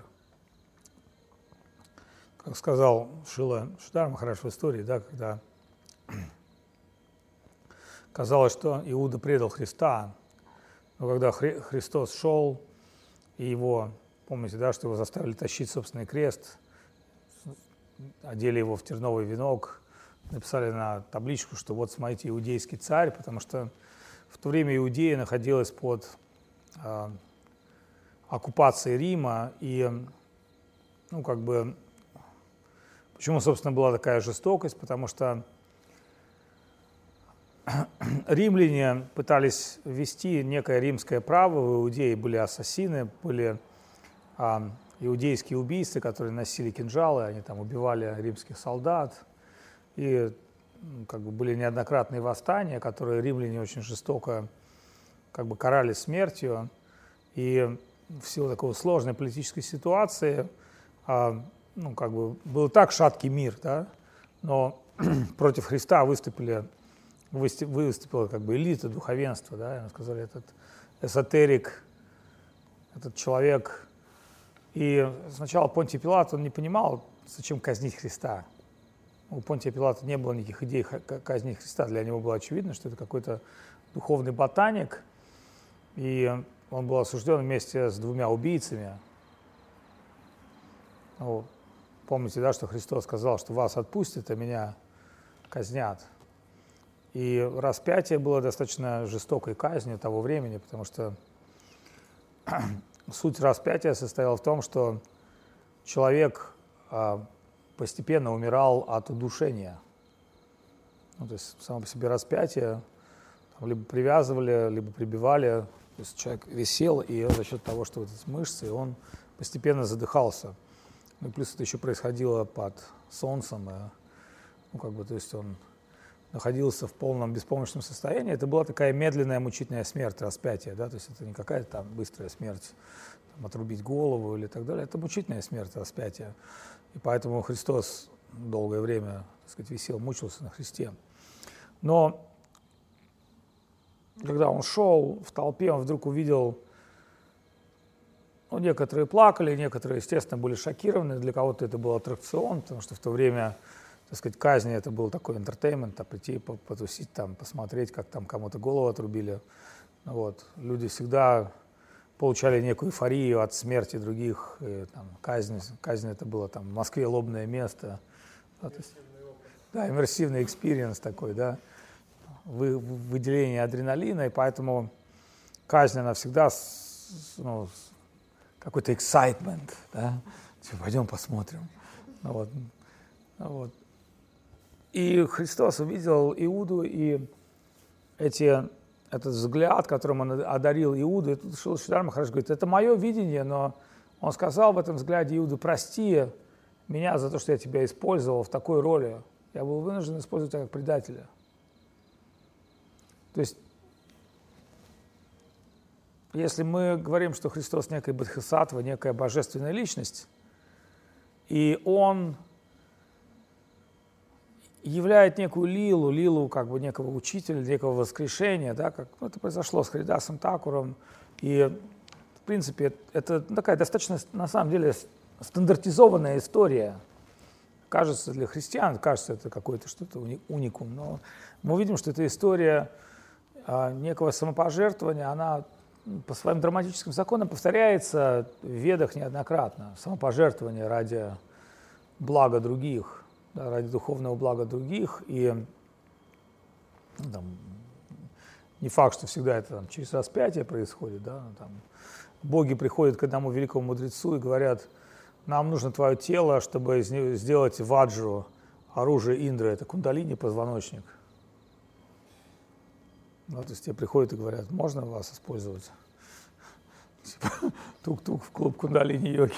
Как сказал Шрила Шридар Махарадж в истории, да, когда казалось, что Иуда предал Христа, но когда Христос шел, и его, помните, да, что его заставили тащить собственный крест, одели его в терновый венок, написали на табличку, что вот, смотрите, иудейский царь, потому что в то время Иудея находилась под оккупацией Рима, и, ну, как бы, почему, собственно, была такая жестокость, потому что римляне пытались ввести некое римское право, в Иудее были ассасины, были иудейские убийцы, которые носили кинжалы, они там убивали римских солдат, и как бы были неоднократные восстания, которые римляне очень жестоко как бы карали смертью, и в силу такой сложной политической ситуации, ну, как бы был так шаткий мир, да, но против Христа выступила как бы элита духовенства, да, и сказали: этот эзотерик, этот человек. И сначала Понтий Пилат, он не понимал, зачем казнить Христа. У Понтия Пилата не было никаких идей казнить Христа. Для него было очевидно, что это какой-то духовный ботаник, и он был осужден вместе с 2 убийцами. Ну, помните, да, что Христос сказал, что вас отпустят, а меня казнят. И распятие было достаточно жестокой казнью того времени, потому что суть распятия состояла в том, что человек постепенно умирал от удушения. Ну, то есть само по себе распятие там либо привязывали, либо прибивали То есть человек висел, и за счет того, что вот эти мышцы, он постепенно задыхался. Ну и плюс это еще происходило под солнцем, ну как бы, то есть он находился в полном беспомощном состоянии. Это была такая медленная мучительная смерть, распятие, да, то есть это не какая-то там быстрая смерть, там, отрубить голову или так далее, это мучительная смерть, распятие. И поэтому Христос долгое время, так сказать, висел, мучился на кресте. Но когда он шел в толпе, он вдруг увидел, ну, некоторые плакали, некоторые, естественно, были шокированы, для кого-то это был аттракцион, потому что в то время, так сказать, казни это был такой интертеймент, прийти потусить там, посмотреть, как там кому-то голову отрубили. Вот. Люди всегда получали некую эйфорию от смерти других. И, там, казнь это было там в Москве лобное место. Да, да, иммерсивный экспириенс такой, да, выделение адреналина, и поэтому казнь, она всегда ну, какой-то excitement, да, типа, пойдем посмотрим. Вот. Вот. И Христос увидел Иуду, и этот взгляд, которым он одарил Иуду, и тут Шрила Шридхар Махарадж говорит, это мое видение, но он сказал в этом взгляде Иуду, прости меня за то, что я тебя использовал в такой роли. Я был вынужден использовать тебя как предателя. То есть, если мы говорим, что Христос некая бодхисаттва, некая божественная личность, и он являет некую лилу как бы некого учителя, некого воскрешения, да, как это произошло с Харидасом Такуром, и в принципе это такая достаточно, на самом деле, стандартизованная история. Кажется, для христиан, кажется, это какое-то что-то уникум, но мы увидим, что эта история некого самопожертвования, она по своим драматическим законам повторяется в Ведах неоднократно. Самопожертвование ради блага других, да, ради духовного блага других. И там, не факт, что всегда это там, через распятие происходит. Да, там, боги приходят к одному великому мудрецу и говорят, нам нужно твое тело, чтобы сделать ваджру, оружие Индры, это кундалини, позвоночник. Ну, то есть тебе приходят и говорят, можно вас использовать? Тук-тук в клуб кундалини-йоги.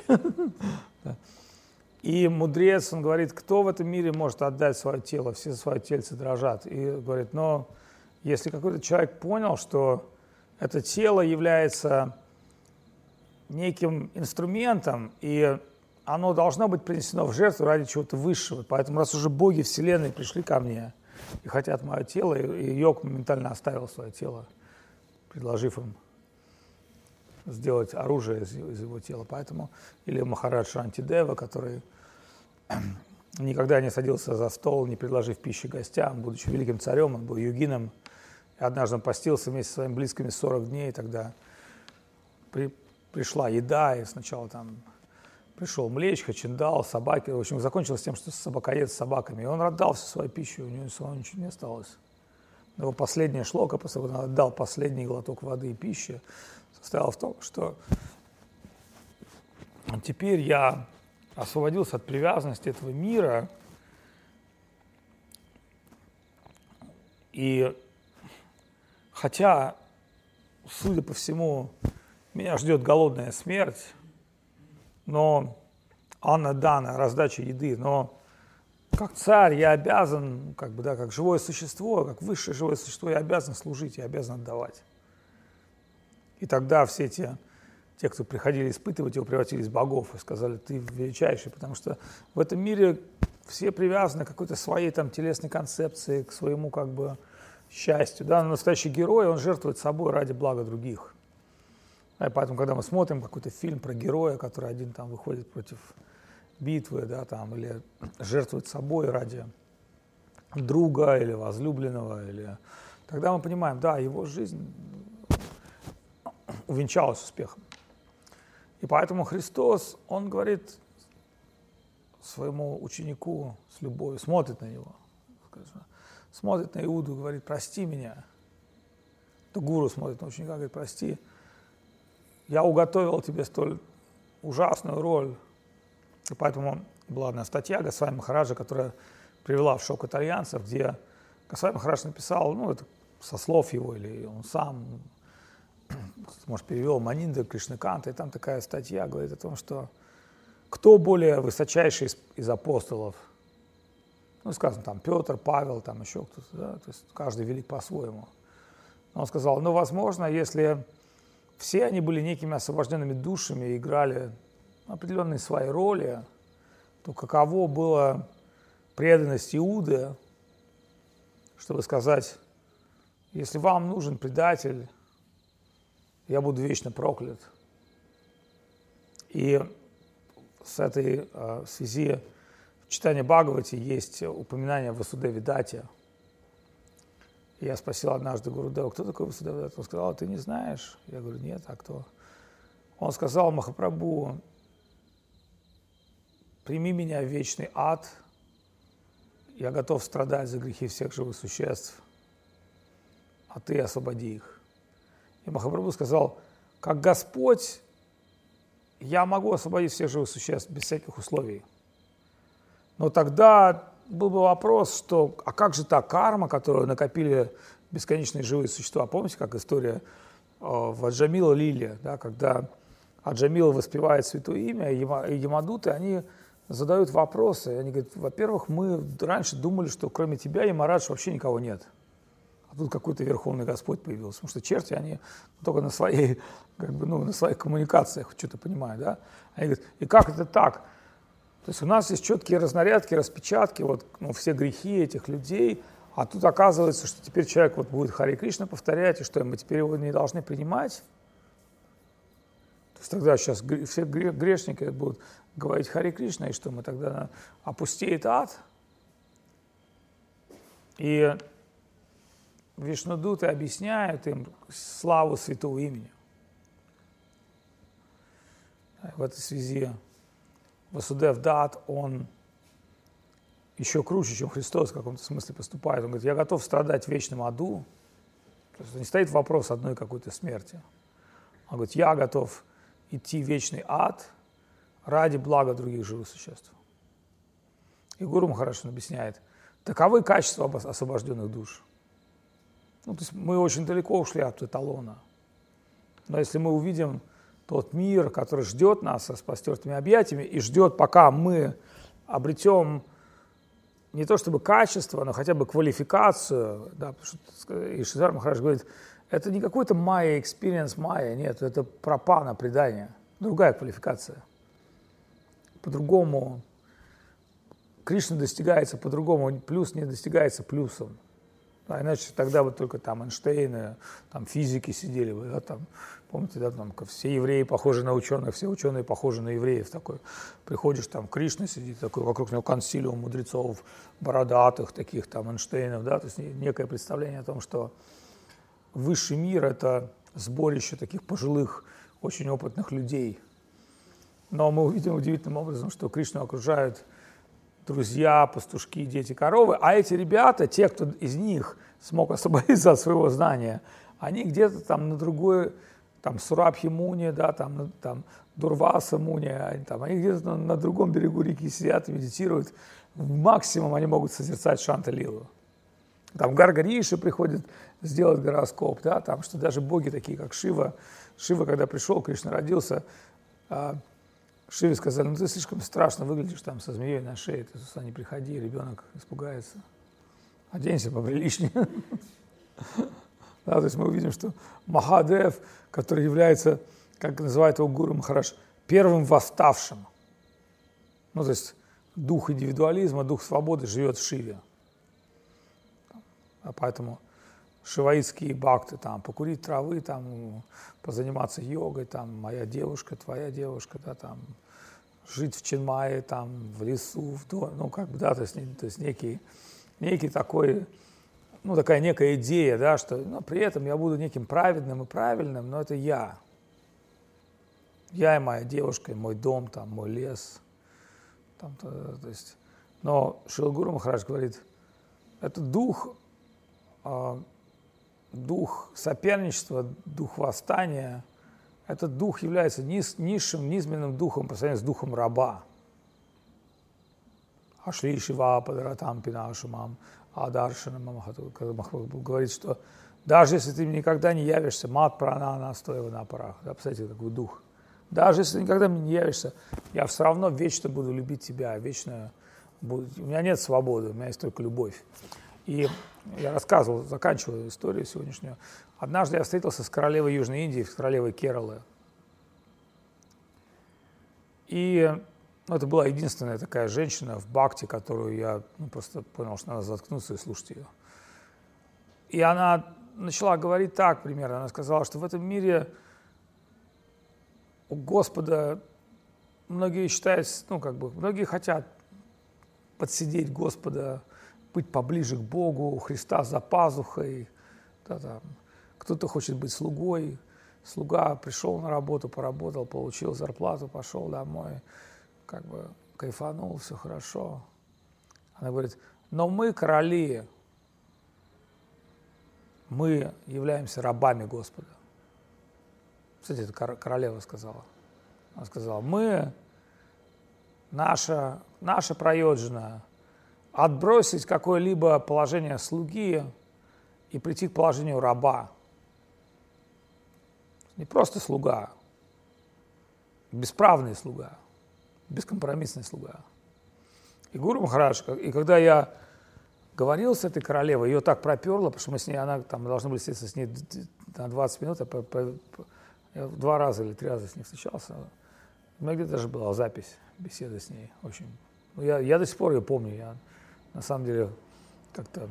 И мудрец, он говорит, кто в этом мире может отдать свое тело? Все за свое тельце дрожат. И говорит, но если какой-то человек понял, что это тело является неким инструментом, и оно должно быть принесено в жертву ради чего-то высшего. Поэтому раз уже боги Вселенной пришли ко мне и хотят мое тело, и йог моментально оставил свое тело, предложив им сделать оружие из его тела. Поэтому, или Махарадж Шантидева, который никогда не садился за стол, не предложив пищи гостям, будучи великим царем, он был йогином, и однажды он постился вместе со своими близкими 40 дней, и тогда пришла еда, и сначала там пришел млечка, чиндал, собаки. В общем, закончилось тем, что собакоед с собаками. И он отдал всю свою пищу, у него самого ничего не осталось. Его последняя шлока, после того, как он отдал последний глоток воды и пищи, состояла в том, что теперь я освободился от привязанности этого мира, и хотя, судя по всему, меня ждет голодная смерть, но анна дана, раздача еды, но как царь я обязан, как бы, да, как живое существо, как высшее живое существо, я обязан служить, я обязан отдавать. И тогда все те, кто приходили испытывать его, превратились в богов и сказали, ты величайший, потому что в этом мире все привязаны к какой-то своей там телесной концепции, к своему как бы счастью. Да? Но настоящий герой, он жертвует собой ради блага других. И поэтому, когда мы смотрим какой-то фильм про героя, который один там выходит против битвы, да, там, или жертвует собой ради друга или возлюбленного, или... тогда мы понимаем, да, его жизнь увенчалась успехом. И поэтому Христос, он говорит своему ученику с любовью, смотрит на него, смотрит на Иуду и говорит, прости меня. То гуру смотрит на ученика и говорит, прости, я уготовил тебе столь ужасную роль. И поэтому была одна статья Госвами Махараджа, которая привела в шок итальянцев, где Госвами Махарадж написал, ну, это со слов его, или он сам, может, перевел Манинда Кришнаканта, и там такая статья говорит о том, что кто более высочайший из апостолов. Ну, сказано, там, Петр, Павел, там еще кто-то, да, то есть каждый велик по-своему. Он сказал, ну, возможно, если все они были некими освобожденными душами и играли определенные свои роли, то каково была преданность Иуды, чтобы сказать, если вам нужен предатель, я буду вечно проклят. И с этой связи в читании Бхагавати есть упоминание Васудеви Датте. Я спросил однажды Гурудева, кто такой Васудева Датта? Он сказал, ты не знаешь? Я говорю, нет, а кто? Он сказал, Махапрабху, прими меня в вечный ад, я готов страдать за грехи всех живых существ, а ты освободи их. И Махапрабху сказал, как Господь, я могу освободить всех живых существ без всяких условий. Но тогда был бы вопрос, что, а как же та карма, которую накопили бесконечные живые существа? Помните, как история в Аджамила Лиле, да, когда Аджамила воспевает святое имя, и Ямадуты, они задают вопросы. Они говорят, во-первых, мы раньше думали, что кроме тебя, Ямарадж, вообще никого нет. А тут какой-то Верховный Господь появился. Потому что черти, они только на своей, на своих коммуникациях что-то понимают. Да? Они говорят, и как это так? То есть у нас есть четкие разнарядки, распечатки, все грехи этих людей, а тут оказывается, что теперь человек будет Харе Кришна повторять, и что мы теперь его не должны принимать. То есть тогда сейчас все грешники будут говорить Харе Кришна, и что мы тогда опустеет ад. И Вишнудуты объясняют им славу святого имени. В этой связи Васудев Датт, он еще круче, чем Христос в каком-то смысле поступает. Он говорит, я готов страдать в вечном аду. То есть не стоит вопрос одной какой-то смерти. Он говорит, я готов идти в вечный ад ради блага других живых существ. И Гуру Махарадж объясняет, таковы качества освобожденных душ. То есть мы очень далеко ушли от эталона. Но если мы увидим тот мир, который ждет нас со распростертыми объятиями и ждет, пока мы обретем не то чтобы качество, но хотя бы квалификацию, да, и Шридар Махарадж говорит, это не какой-то майя, экспириенс майя, нет, это пропана, предание, другая квалификация. По-другому Кришна достигается по-другому, плюс не достигается плюсом. Да, иначе тогда бы только там Эйнштейны, там физики сидели бы, да, там, помните, да, там все евреи похожи на ученых, все ученые похожи на евреев. Такой. Приходишь, там Кришна сидит, такой, вокруг него консилиум мудрецов, бородатых таких, там Эйнштейнов, да, то есть некое представление о том, что высший мир – это сборище таких пожилых, очень опытных людей. Но мы увидим удивительным образом, что Кришну окружают друзья, пастушки, дети, коровы, а эти ребята, те, кто из них смог освободиться от своего знания, они где-то там на другой, там Сурабхи Муни, да, там Дурваса Муни, они где-то на другом берегу реки сидят и медитируют. Максимум они могут созерцать Шанта-лилу. Там Гарга Риши приходит сделать гороскоп, да, там, что даже боги такие, как Шива, когда пришел, Кришна родился, Шиве сказали, ты слишком страшно выглядишь там со змеей на шее, ты сюда не приходи, ребенок испугается. Оденься поприличнее. Да, то есть мы увидим, что Махадев, который является, как называет его Гуру Махарадж, первым восставшим. То есть дух индивидуализма, дух свободы живет в Шиве. А поэтому шиваитские бхакты, там, покурить травы, там, позаниматься йогой, там, моя девушка, твоя девушка, да, там, жить в Ченмае, там, в лесу, в доме, да, то есть некий такой, такая некая идея, да, что при этом я буду неким праведным и правильным, но это я. Я и моя девушка, и мой дом, там, мой лес. Там, то есть. Но Шрила Гуру Махарадж говорит, это дух соперничества, дух восстания, этот дух является низшим, низменным духом по сравнению с духом раба. Ашли Шива Падаратам Пинашумам Адаршанам. Когда Махапрабху говорит, что Даже если ты мне никогда не явишься, мат пранана стоева на парах. Да, представляете, какой дух. Даже если ты никогда мне не явишься, я все равно вечно буду любить тебя, вечно буду... У меня нет свободы, у меня есть только любовь. И я рассказывал, заканчиваю историю сегодняшнюю. Однажды я встретился с королевой Южной Индии, с королевой Кералы. И это была единственная такая женщина в бхакти, которую я просто понял, что надо заткнуться и слушать ее. И она начала говорить так примерно. Она сказала, что в этом мире у Господа многие считают, многие хотят подсидеть Господа, быть поближе к Богу, у Христа за пазухой. Кто-то хочет быть слугой. Слуга пришел на работу, поработал, получил зарплату, пошел домой, кайфанул, все хорошо. Она говорит, но мы короли, мы являемся рабами Господа. Кстати, это королева сказала. Она сказала, наша прайоджана отбросить какое-либо положение слуги и прийти к положению раба. Не просто слуга, бесправный слуга, бескомпромиссный слуга. И Гуру Махарадж, и когда я говорил с этой королевой, ее так проперло, потому что мы с ней, мы должны были встретиться с ней на 20 минут, я 2 раза или 3 раза с ней встречался. У меня где-то даже была запись беседы с ней. Очень. Я до сих пор ее помню. Я на самом деле как-то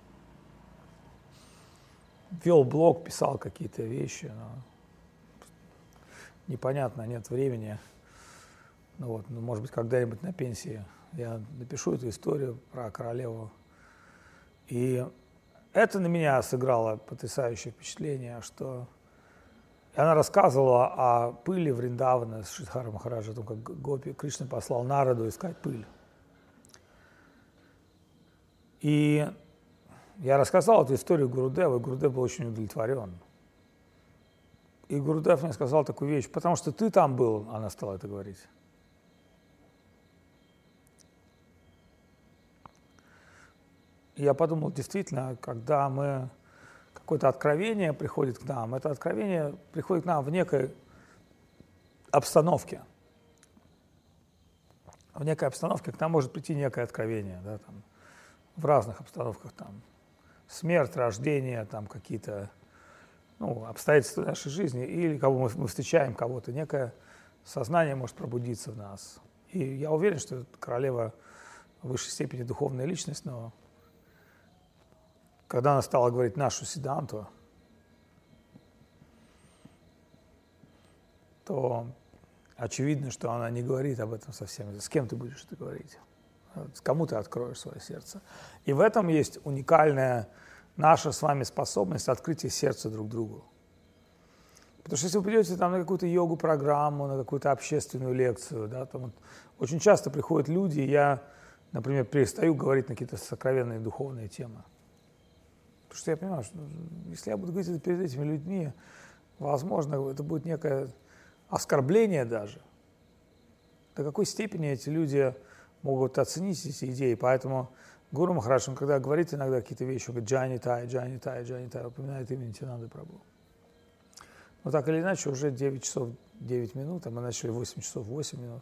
вел блог, писал какие-то вещи, но непонятно, нет времени. Может быть, когда-нибудь на пенсии я напишу эту историю про королеву. И это на меня сыграло потрясающее впечатление, что... И она рассказывала о пыли Вриндавана с Шридхара Махараджа, о том, как Кришна послал Нараду искать пыль. И я рассказал эту историю Гурудеву, и Гурудев был очень удовлетворен. И Гурудев мне сказал такую вещь, потому что ты там был, она стала это говорить. И я подумал, действительно, когда какое-то откровение приходит к нам, это откровение приходит к нам в некой обстановке. В некой обстановке к нам может прийти некое откровение, да, в разных обстановках, смерть, рождение, какие-то обстоятельства нашей жизни, или мы встречаем кого-то, некое сознание может пробудиться в нас. И я уверен, что королева в высшей степени духовная личность, но когда она стала говорить нашу сиддханту, то очевидно, что она не говорит об этом совсем. С кем ты будешь это говорить? Кому ты откроешь свое сердце? И в этом есть уникальная наша с вами способность открытия сердца друг другу. Потому что если вы придете на какую-то йогу-программу, на какую-то общественную лекцию, да, очень часто приходят люди, и я, например, перестаю говорить на какие-то сокровенные духовные темы. Потому что я понимаю, что если я буду говорить это перед этими людьми, возможно, это будет некое оскорбление даже. До какой степени эти люди могут оценить эти идеи. Поэтому Гуру Махарадж, когда говорит иногда какие-то вещи, он говорит Джани Тай, Джани Тай, Джани Тай, упоминает имя Нитьянанды Прабху. Но так или иначе, уже 9 часов 9 минут, а мы начали 8 часов 8 минут.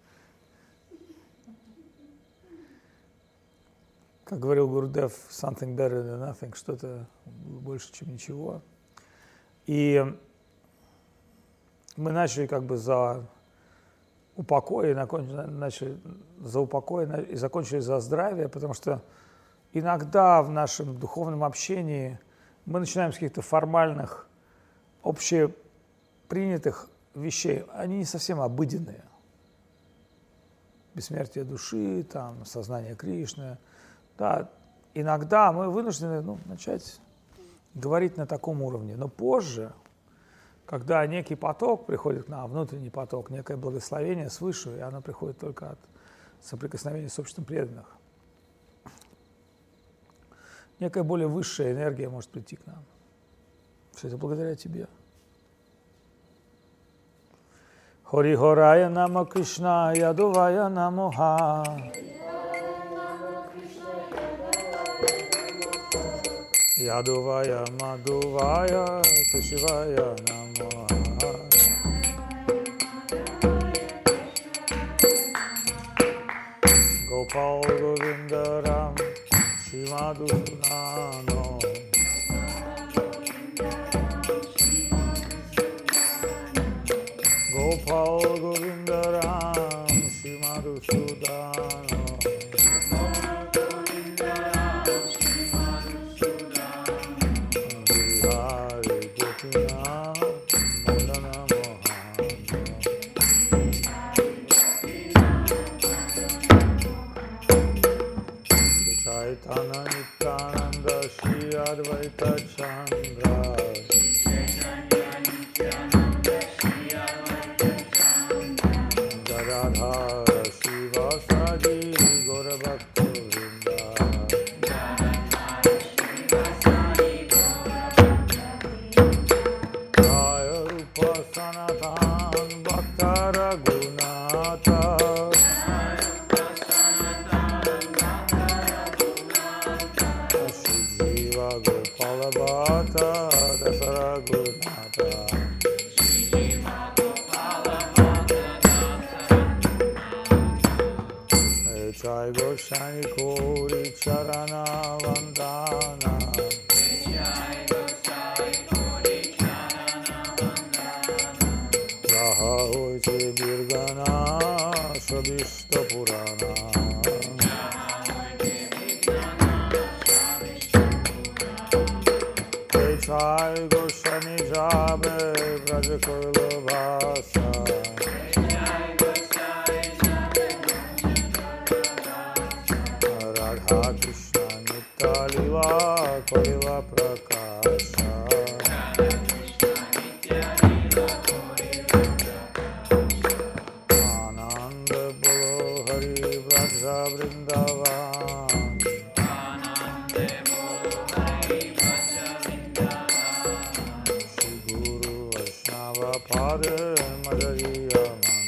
Как говорил Гурудев, something better than nothing, что-то больше, чем ничего. И мы начали за упокой, начали за упокой и закончили за здравие, потому что иногда в нашем духовном общении мы начинаем с каких-то формальных, общепринятых вещей. Они не совсем обыденные. Бессмертие души, сознание Кришны. Да, иногда мы вынуждены начать говорить на таком уровне. Но позже, когда некий поток приходит к нам, внутренний поток, некое благословение свыше, и оно приходит только от соприкосновения с обществом преданных, некая более высшая энергия может прийти к нам. Все это благодаря тебе. Хори Хорая Нама Кришна Ядувая Намоха. Yaduvaya Madhuvaya Keshivaya Namo. Gopal Govindaram Shimadhusudano. Gopal Govindaram Shimadhusudano. Giri Gopinath Mandana Chaitanya Nityananda Shri Advaita Chandra. Gadadhara Shiva Sadi Gaura Bhakta Vrinda. Jaya Rupa Sanatan Bhakta Raghunatha. Gopala Bhatta Dasara Gurunatha. Jai Goswami Kori Charana Vandana. Raha Hoite Virgana Svabhishta Purana. Jai Goswami Jabe Brajakoila Vasa. Radha Krishna Nitya Lila Koila Prakasha. Ananda Bolo Hari Braja Vrindavan. Pade Madhuriyaman.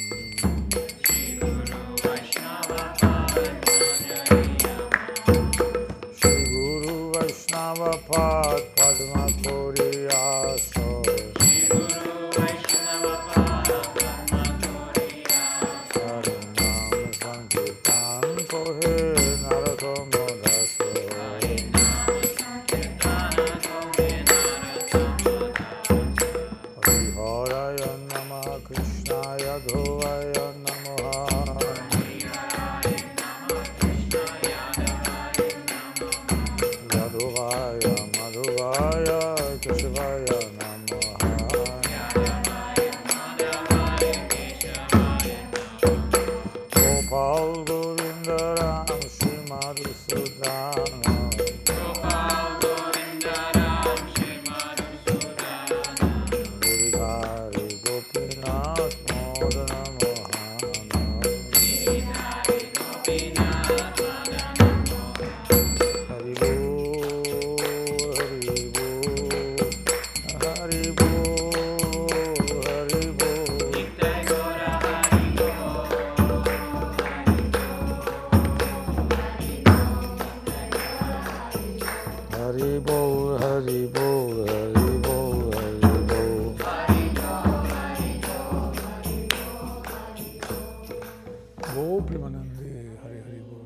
Shri Guru Vaishnava Pad Padma Koriyaso. Harinam Sankirtan Kohe Narathamo Daso. Haraya Namah Krishnaya Dhovaya Namaha. Yadhovaya Madhuvaya Keshivaya Namaha. Gopal Govindaram Shimadhusudana. Giri Gopinath Modana Mohana. Hari Bol, Hari Bol. Hari Bol, Hari Bol, Hari Bol, Hari Bol. Гопримананды, Хари Бол.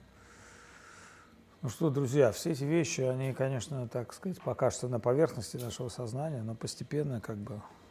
Ну что, друзья, все эти вещи, они, конечно, так сказать, пока что на поверхности нашего сознания, но постепенно как бы